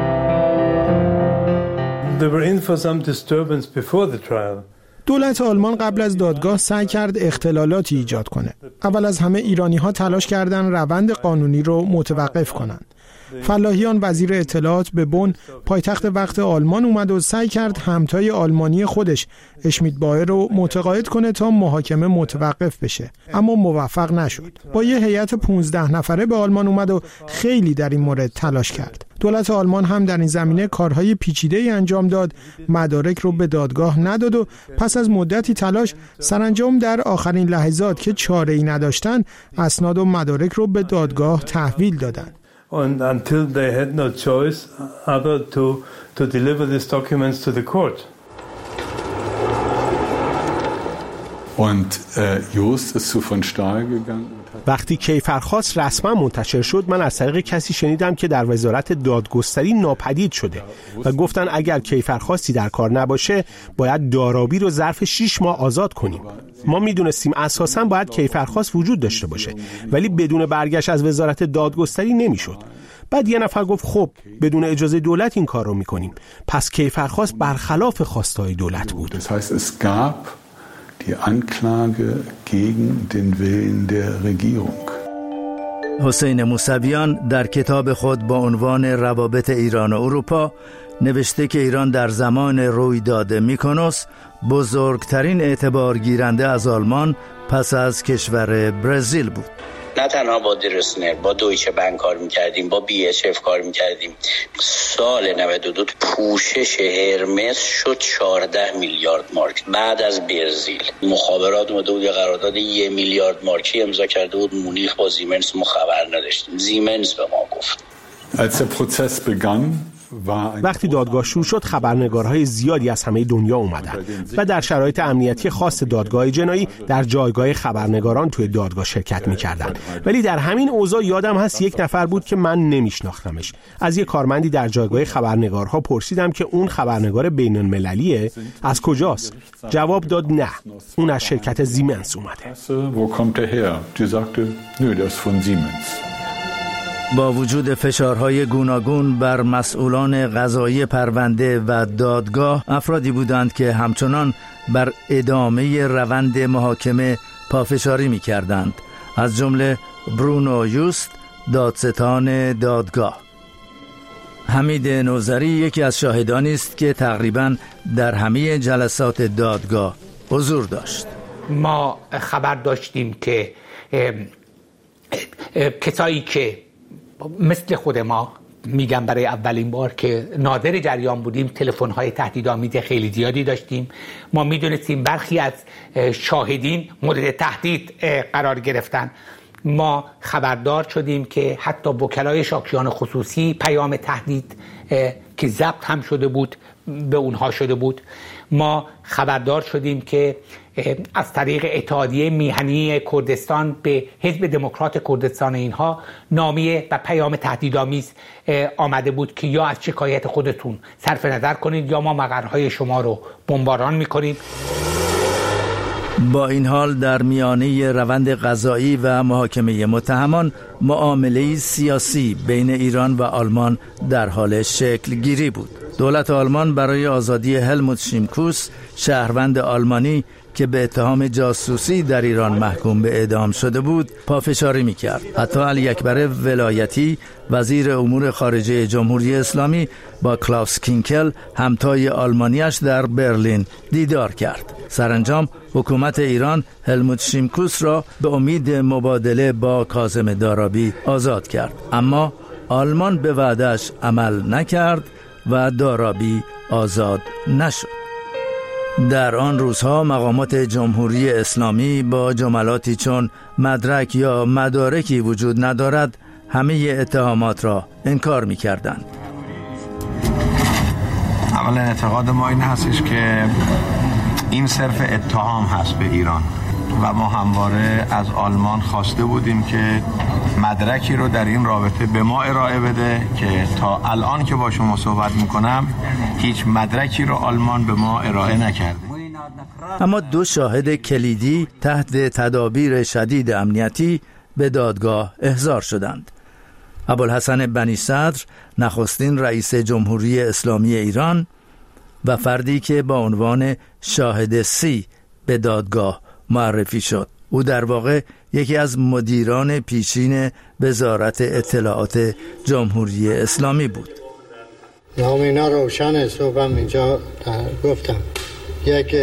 دولت آلمان قبل از دادگاه سعی کرد اختلالاتی ایجاد کنه. اول از همه ایرانی‌ها تلاش کردند روند قانونی رو متوقف کنند. فلاحیان وزیر اطلاعات به بن پایتخت وقت آلمان اومد و سعی کرد همتای آلمانی خودش اشمیت بایر رو متقاعد کنه تا محاکمه متوقف بشه، اما موفق نشد. با یه هیئت 15 نفره به آلمان اومد و خیلی در این مورد تلاش کرد. دولت آلمان هم در این زمینه کارهای پیچیده‌ای انجام داد، مدارک رو به دادگاه نداد و پس از مدتی تلاش سرانجام در آخرین لحظات که چاره‌ای نداشتن اسناد و مدارک رو به دادگاه تحویل دادند. And until they had no choice other to deliver these documents to the court. Und Jost ist zu von Stahl gegangen. وقتی کیفرخواست رسما منتشر شد، من از طریق کسی شنیدم که در وزارت دادگستری ناپدید شده و گفتن اگر کیفرخواستی در کار نباشه باید دارابی رو ظرف 6 ماه آزاد کنیم. ما میدونستیم اساساً باید کیفرخواست وجود داشته باشه، ولی بدون برگشت از وزارت دادگستری نمیشد. بعد یه نفر گفت خب بدون اجازه دولت این کار رو میکنیم. پس کیفرخواست برخلاف خواستهای دولت بود. Das heißt, es gab die Anklage gegen den Willen der Regierung. حسین موسویان در کتاب خود با عنوان روابط ایران و اروپا نوشته که ایران در زمان رویداد میکونوس بزرگترین اعتبار گیرنده از آلمان پس از کشور برزیل بود. نه تنها با درسنر، با دویچه بنک کار میکردیم، با BHF کار میکردیم. سال 92 پوشش هرمس شد 14 میلیارد مارک. بعد از برزیل مخابرات اومده بود یه قرارداد 1 میلیارد مارکی امضا کرده بود مونیخ با زیمنس، ما خبر نداشتیم. زیمنس به ما گفت. Als der Prozess begann وقتی دادگاه شروع شد خبرنگارهای زیادی از همه دنیا اومدن و در شرایط امنیتی خاص دادگاه جنایی در جایگاه خبرنگاران توی دادگاه شرکت می‌کردن. ولی در همین اوضاع یادم هست یک نفر بود که من نمیشناختمش. از یک کارمندی در جایگاه خبرنگارها پرسیدم که اون خبرنگار بین‌المللیه، از کجاست؟ جواب داد نه، اون از شرکت زیمنس اومده. با وجود فشارهای گوناگون بر مسئولان قضایی پرونده و دادگاه، افرادی بودند که همچنان بر ادامه روند محاکمه پافشاری می‌کردند، از جمله برونو یوست، دادستان دادگاه. حمید نوذری یکی از شاهدانی است که تقریباً در همه جلسات دادگاه حضور داشت. ما خبر داشتیم که کسایی که مثل خود ما، میگم برای اولین بار که ناظر جریان بودیم، تلفن‌های تهدیدآمیز خیلی زیادی داشتیم. ما میدونستیم برخی از شاهدین مورد تهدید قرار گرفتن. ما خبردار شدیم که حتی وکلای شاکیان خصوصی پیام تهدید که ضبط هم شده بود به اونها شده بود. ما خبردار شدیم که از طریق اتحادیه میهنی کردستان به حزب دموکرات کردستان اینها نامه و پیام تهدیدآمیز آمده بود که یا از شکایت خودتون صرف نظر کنید یا ما مقرهای شما رو بمباران میکنیم. با این حال در میانه روند قضایی و محاکمه متهمان معامله سیاسی بین ایران و آلمان در حال شکل گیری بود. دولت آلمان برای آزادی هلموت شیمکوس، شهروند آلمانی که به اتهام جاسوسی در ایران محکوم به اعدام شده بود، پافشاری می‌کرد. حتی علی اکبر ولایتی، وزیر امور خارجه جمهوری اسلامی، با کلاوس کینکل همتای آلمانیش در برلین دیدار کرد. سرانجام حکومت ایران هلموت شیمکوس را به امید مبادله با کاظم دارابی آزاد کرد، اما آلمان به وعده‌اش عمل نکرد و دارابی آزاد نشد. در آن روزها مقامات جمهوری اسلامی با جملاتی چون مدرک یا مدارکی وجود ندارد همه اتهامات را انکار می‌کردند. اولا اعتقاد ما این هستش که این صرف اتهام هست به ایران و ما همواره از آلمان خواسته بودیم که مدرکی رو در این رابطه به ما ارائه بده که تا الان که با شما صحبت میکنم هیچ مدرکی رو آلمان به ما ارائه نکرده. اما دو شاهد کلیدی تحت تدابیر شدید امنیتی به دادگاه احضار شدند. ابوالحسن بنی صدر، نخستین رئیس جمهوری اسلامی ایران، و فردی که با عنوان شاهد سی به دادگاه معرفی شد. او در واقع یکی از مدیران پیشین وزارت اطلاعات جمهوری اسلامی بود. نام اینا روشن، صبحم اینجا گفتم. یک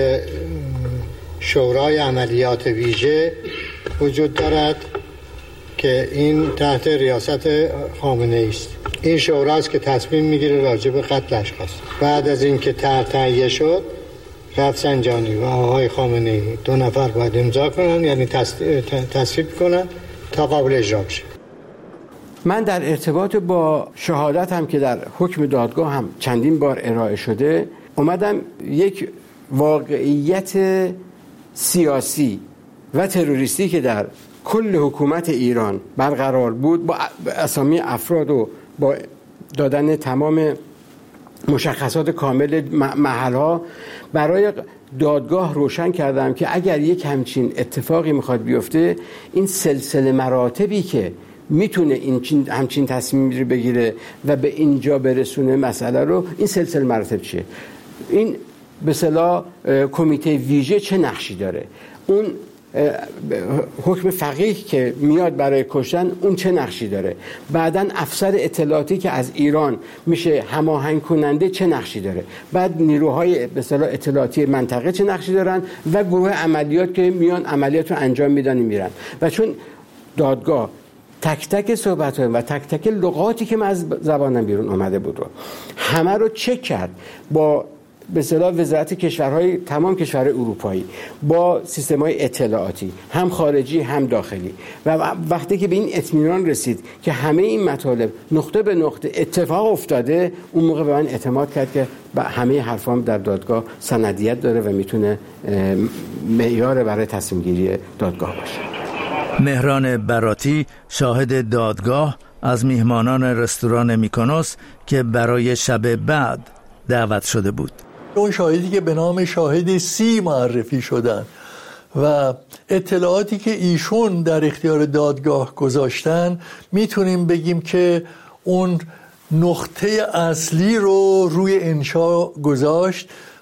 شورای عملیات ویژه وجود دارد که این تحت ریاست خامنه‌ای است. این شوراست که تصمیم میگیره راجع به قتل اشخاص. بعد از اینکه تهیه شد، رفسنجانی و آقای خامنه‌ای 2 نفر باید امضا کنن، یعنی تصویب کنن تا قابل اجرا بشه. من در ارتباط با شهادت هم که در حکم دادگاه هم چندین بار ارائه شده، اومدم یک واقعیت سیاسی و تروریستی که در کل حکومت ایران برقرار بود با اسامی افراد و با دادن تمام مشخصات کامل محلها برای دادگاه روشن کردم که اگر یک همچین اتفاقی میخواد بیفته، این سلسله مراتبی که میتونه همچین تصمیم رو بگیره و به اینجا برسونه مسئله رو، این سلسله مراتب چیه؟ این به اصطلاح کمیته ویژه چه نقشی داره؟ اون حکم فقیه که میاد برای کشتن اون چه نقشی داره؟ بعدن افسر اطلاعاتی که از ایران میشه هماهنگ کننده چه نقشی داره؟ بعد نیروهای به اصطلاح اطلاعاتی منطقه چه نقشی دارن؟ و گروه عملیات که میان عملیات رو انجام میدن میرن. و چون دادگاه تک تک صحبت‌ها و تک تک لغاتی که من از زبانم بیرون اومده بود رو همه رو چک کرد با به اصطلاح وزارت کشورهای تمام کشورهای اروپایی، با سیستم‌های اطلاعاتی هم خارجی هم داخلی، و وقتی که به این اطمینان رسید که همه این مطالب نقطه به نقطه اتفاق افتاده، اون موقع به من اعتماد کرد که همه حرفام در دادگاه سندیت داره و میتونه معیار برای تصمیم گیری دادگاه باشه. مهران براتی، شاهد دادگاه، از میهمانان رستوران میکونوس که برای شب بعد دعوت شده بود. اون شاهدی که به نام شاهد سی معرفی شدن و اطلاعاتی که ایشون در اختیار دادگاه گذاشتن، میتونیم بگیم که اون نقطه اصلی رو روی انشا گذاشت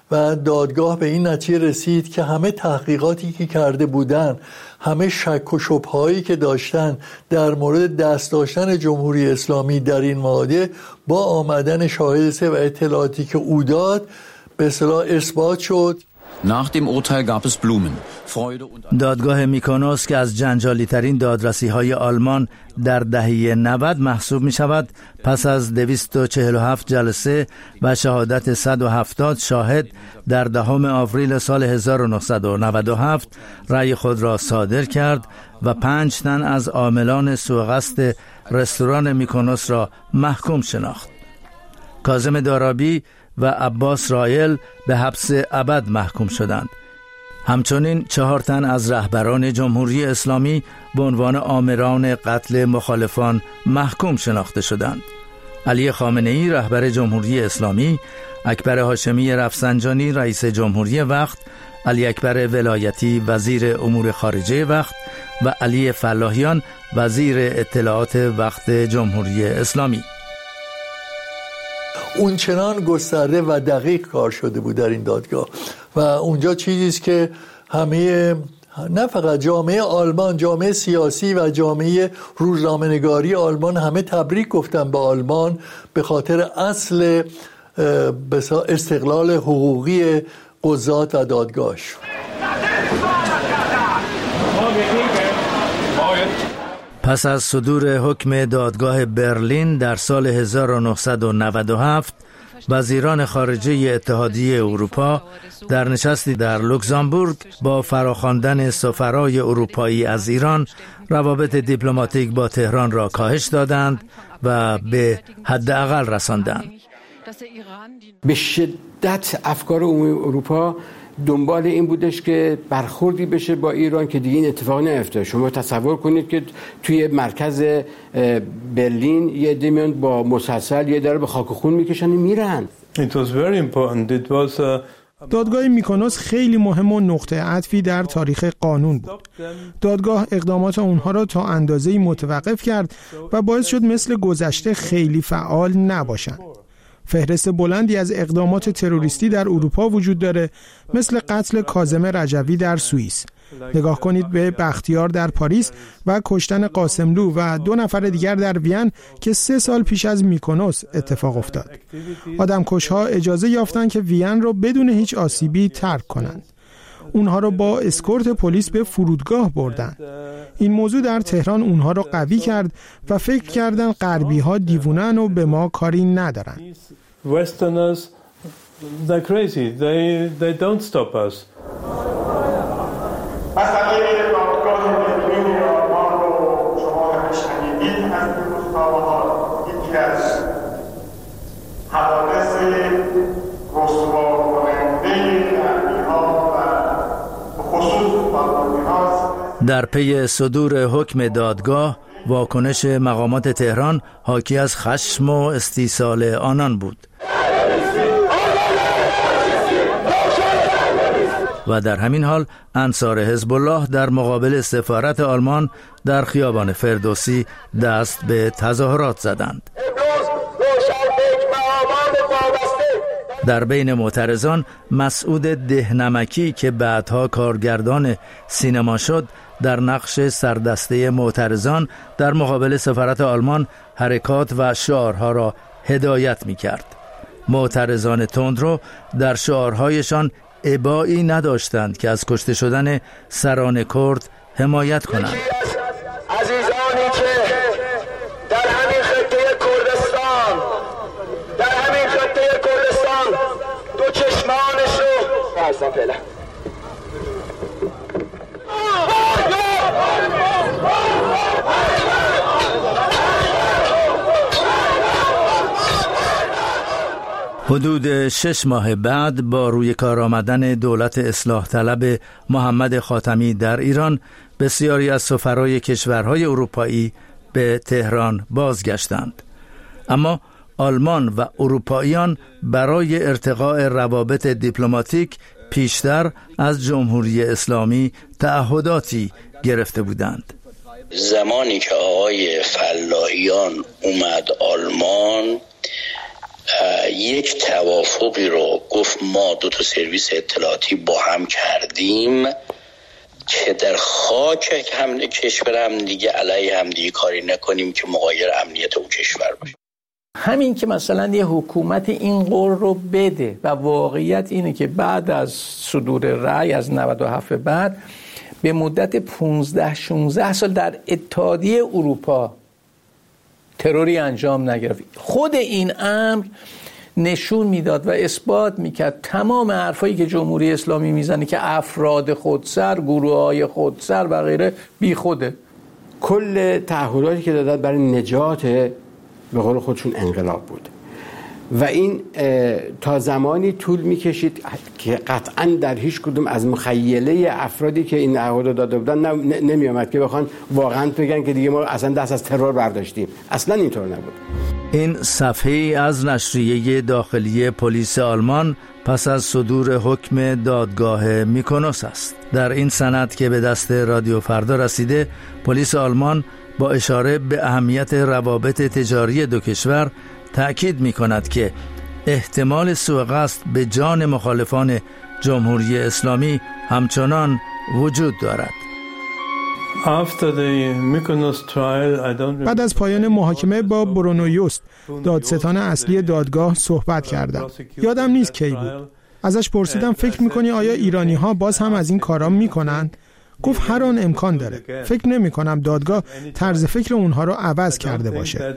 و دادگاه به این نتیجه رسید که همه تحقیقاتی که کرده بودن، همه شک و شبههایی که داشتن در مورد دست داشتن جمهوری اسلامی در این ماده با آمدن شاهد سه و اطلاعاتی که او داد به اصطلاح اثبات شد. Nach dem Urteil gab es Blumen. دادگاه میکونوس که از جنجالی ترین دادرسی های آلمان در دهه 90 محسوب می شود، پس از 247 جلسه و شهادت 170 شاهد در 10 آوریل سال 1997 رأی خود را صادر کرد و 5 تن از عاملان سوءقصد رستوران میکونوس را محکوم شناخت. کاظم دارابی و عباس رایل به حبس ابد محکوم شدند. همچنین 4 تن از رهبران جمهوری اسلامی به عنوان آمران قتل مخالفان محکوم شناخته شدند. علی خامنه‌ای رهبر جمهوری اسلامی، اکبر هاشمی رفسنجانی رئیس جمهوری وقت، علی اکبر ولایتی وزیر امور خارجه وقت و علی فلاحیان وزیر اطلاعات وقت جمهوری اسلامی. اون چنان گسترده و دقیق کار شده بود در این دادگاه و اونجا چیزیست که همه، نه فقط جامعه آلمان، جامعه سیاسی و جامعه روزنامه‌نگاری آلمان همه تبریک گفتن به آلمان به خاطر اصل استقلال حقوقی قضات و دادگاهش. پس از صدور حکم دادگاه برلین در سال 1997 وزیران خارجه اتحادیه اروپا در نشستی در لوکزامبورگ با فراخواندن سفرای اروپایی از ایران روابط دیپلماتیک با تهران را کاهش دادند و به حداقل رساندند. به شدت افکار عمومی اروپا دنبال این بودش که برخوردی بشه با ایران که دیگه این اتفاق نیفته. شما تصور کنید که توی مرکز برلین یه عده میان با مسلسل یه داره به خاک و خون میکشن میرن. دادگاه میکونوس خیلی مهم و نقطه عطفی در تاریخ قانون بود. دادگاه اقدامات اونها را تا اندازه‌ای متوقف کرد و باعث شد مثل گذشته خیلی فعال نباشند. فهرست بلندی از اقدامات تروریستی در اروپا وجود داره، مثل قتل کاظم رجوی در سوئیس. نگاه کنید به بختیار در پاریس و کشتن قاسملو و 2 نفر دیگر در وین که 3 سال پیش از میکونوس اتفاق افتاد. آدمکش‌ها اجازه یافتند که وین را بدون هیچ آسیبی ترک کنند. اونها را با اسکورت پلیس به فرودگاه بردند. این موضوع در تهران اونها را قوی کرد و فکر کردن غربی‌ها دیوونن و به ما کاری ندارن. Westerners, they're crazy. They don't stop us. مسئله دادگاه برلین آلمان رو شما هم شنیدید. از این روزنامه‌ها یکی از حوادث رسواکننده غربی‌ها و خصوص آلمانی‌ها. در پی صدور حکم دادگاه واکنش مقامات تهران حاکی از خشم و استیصال آنان بود و در همین حال انصار حزب الله در مقابل سفارت آلمان در خیابان فردوسی دست به تظاهرات زدند. در بین معترضان مسعود دهنمکی که بعدها کارگردان سینما شد در نقش سردسته معترضان در مقابل سفارت آلمان حرکات و شعارها را هدایت می کرد. معترضان تندرو در شعارهایشان ابایی نداشتند که از کشته شدن سران کرد حمایت کنند. عزیزانی که در همین خطه کردستان دو چشمانش رو فرسان فعلا حدود 6 ماه بعد با روی کار آمدن دولت اصلاح طلب محمد خاتمی در ایران بسیاری از سفرای کشورهای اروپایی به تهران بازگشتند. اما آلمان و اروپاییان برای ارتقاء روابط دیپلماتیک پیشتر از جمهوری اسلامی تعهداتی گرفته بودند. زمانی که آقای فلاحیان اومد آلمان یک توافقی رو گفت ما 2 سرویس اطلاعاتی با هم کردیم که در خاک کشور هم دیگه علیه هم دیگه کاری نکنیم که مغایر امنیت اون کشور باشه. همین که مثلا یه حکومت این قول رو بده و واقعیت اینه که بعد از صدور رأی از 97 بعد به مدت 15-16 سال در اتحادیه اروپا تروری انجام نگرفت. خود این امر نشون میداد و اثبات میکرد تمام حرفایی که جمهوری اسلامی میزنه که افراد خودسر، گروه‌های خودسر و غیره بی خوده. کل تعهداتی که دادن برای نجات به قول خودشون انقلاب بود و این تا زمانی طول میکشید که قطعا در هیچ کدوم از مخیله افرادی که این تعهد داده بودن نمیامد که بخوان واقعا بگن که دیگه ما اصلا دست از ترور برداشتیم. اصلا اینطور نبود. این صفحه از نشریه داخلی پلیس آلمان پس از صدور حکم دادگاه میکونوس است. در این سند که به دست رادیو فردا رسیده، پلیس آلمان با اشاره به اهمیت روابط تجاری 2 کشور تأکید می‌کند که احتمال سوء قصد به جان مخالفان جمهوری اسلامی همچنان وجود دارد. بعد از پایان محاکمه با برونو یوست، دادستان اصلی دادگاه صحبت کردم. یادم نیست کی بود. ازش پرسیدم فکر می‌کنی آیا ایرانی‌ها باز هم از این کارا می‌کنن؟ گفت هر آن امکان داره. فکر نمی کنم دادگاه طرز فکر اونها رو عوض کرده باشه.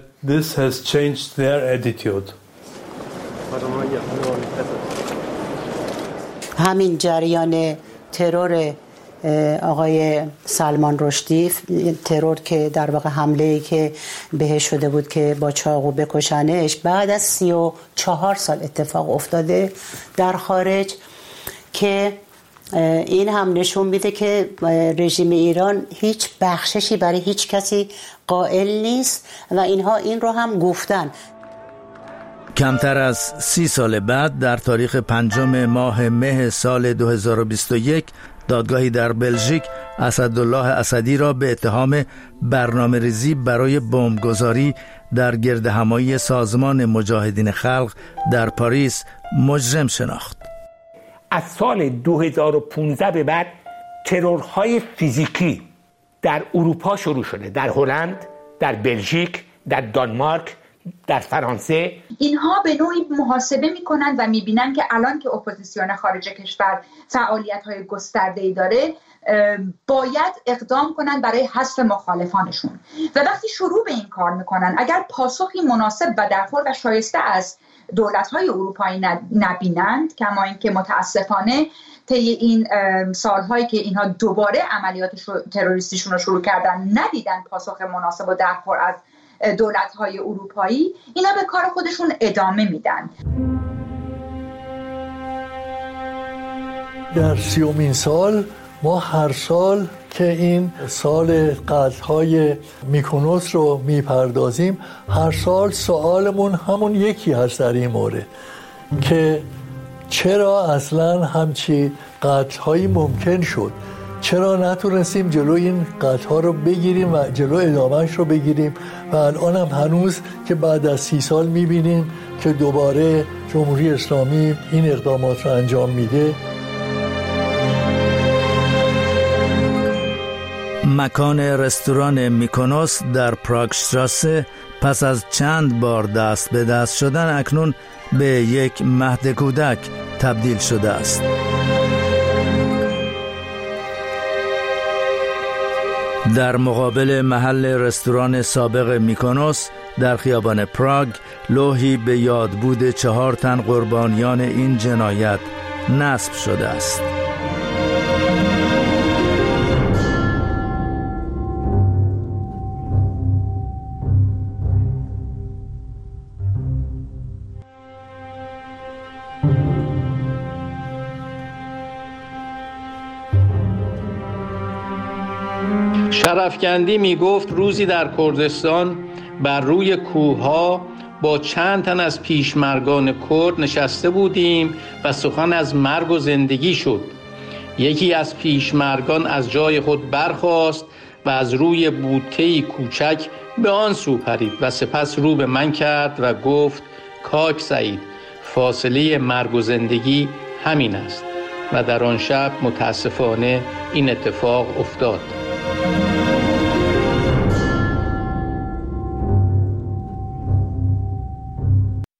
همین جریان ترور آقای سلمان رشدی، ترور که در واقع حمله‌ای که بهش شده بود که با چاقو بکشنش، بعد از 34 سال اتفاق افتاده در خارج که این هم نشون میده که رژیم ایران هیچ بخششی برای هیچ کسی قائل نیست و اینها این رو هم گفتن. کمتر از 30 سال بعد در تاریخ 5 ماه مه سال 2021 دادگاهی در بلژیک اسدالله اسدی را به اتهام برنامه‌ریزی برای بمبگذاری در گردهمایی سازمان مجاهدین خلق در پاریس مجرم شناخت. از سال 2015 به بعد ترورهای فیزیکی در اروپا شروع شده، در هلند، در بلژیک، در دانمارک، در فرانسه. اینها به نوعی محاسبه میکنن و میبینن که الان که اپوزیسیون خارج کشور فعالیت‌های گسترده‌ای داره، باید اقدام کنن برای حذف مخالفانشون و وقتی شروع به این کار میکنن، اگر پاسخی مناسب و درخور و شایسته از دولت‌های اروپایی نبینند، کما اینکه متاسفانه طی این سال‌هایی که اینها دوباره عملیات تروریستیشون رو شروع کردن ندیدن پاسخ مناسب و درخور از دولت‌های اروپایی، اینا به کار خودشون ادامه میدن. در 30مین سال ما هر سال که این سال قتل‌های میکونوس رو میپردازیم، هر سال سوالمون همون یکی هست در این مورد که چرا اصلا همچی قتل‌هایی ممکن شد، چرا نتونستیم جلوی این قتل‌ها رو بگیریم و جلو ادامهش رو بگیریم و الان هم هنوز که بعد از 30 سال میبینیم که دوباره جمهوری اسلامی این اقدامات رو انجام میده. مکان رستوران میکونوس در پراگشتراسه پس از چند بار دست به دست شدن اکنون به یک مهد کودک تبدیل شده است. در مقابل محل رستوران سابق میکونوس در خیابان پراگ لوحی به یادبود 4 تن قربانیان این جنایت نصب شده است. شرفکندی می گفت روزی در کردستان بر روی کوه‌ها با چند تن از پیشمرگان کرد نشسته بودیم و سخن از مرگ و زندگی شد. یکی از پیشمرگان از جای خود برخاست و از روی بوته‌ای کوچک به آن سو پرید و سپس رو به من کرد و گفت کاک سعید، فاصله مرگ و زندگی همین است و در آن شب متاسفانه این اتفاق افتاد.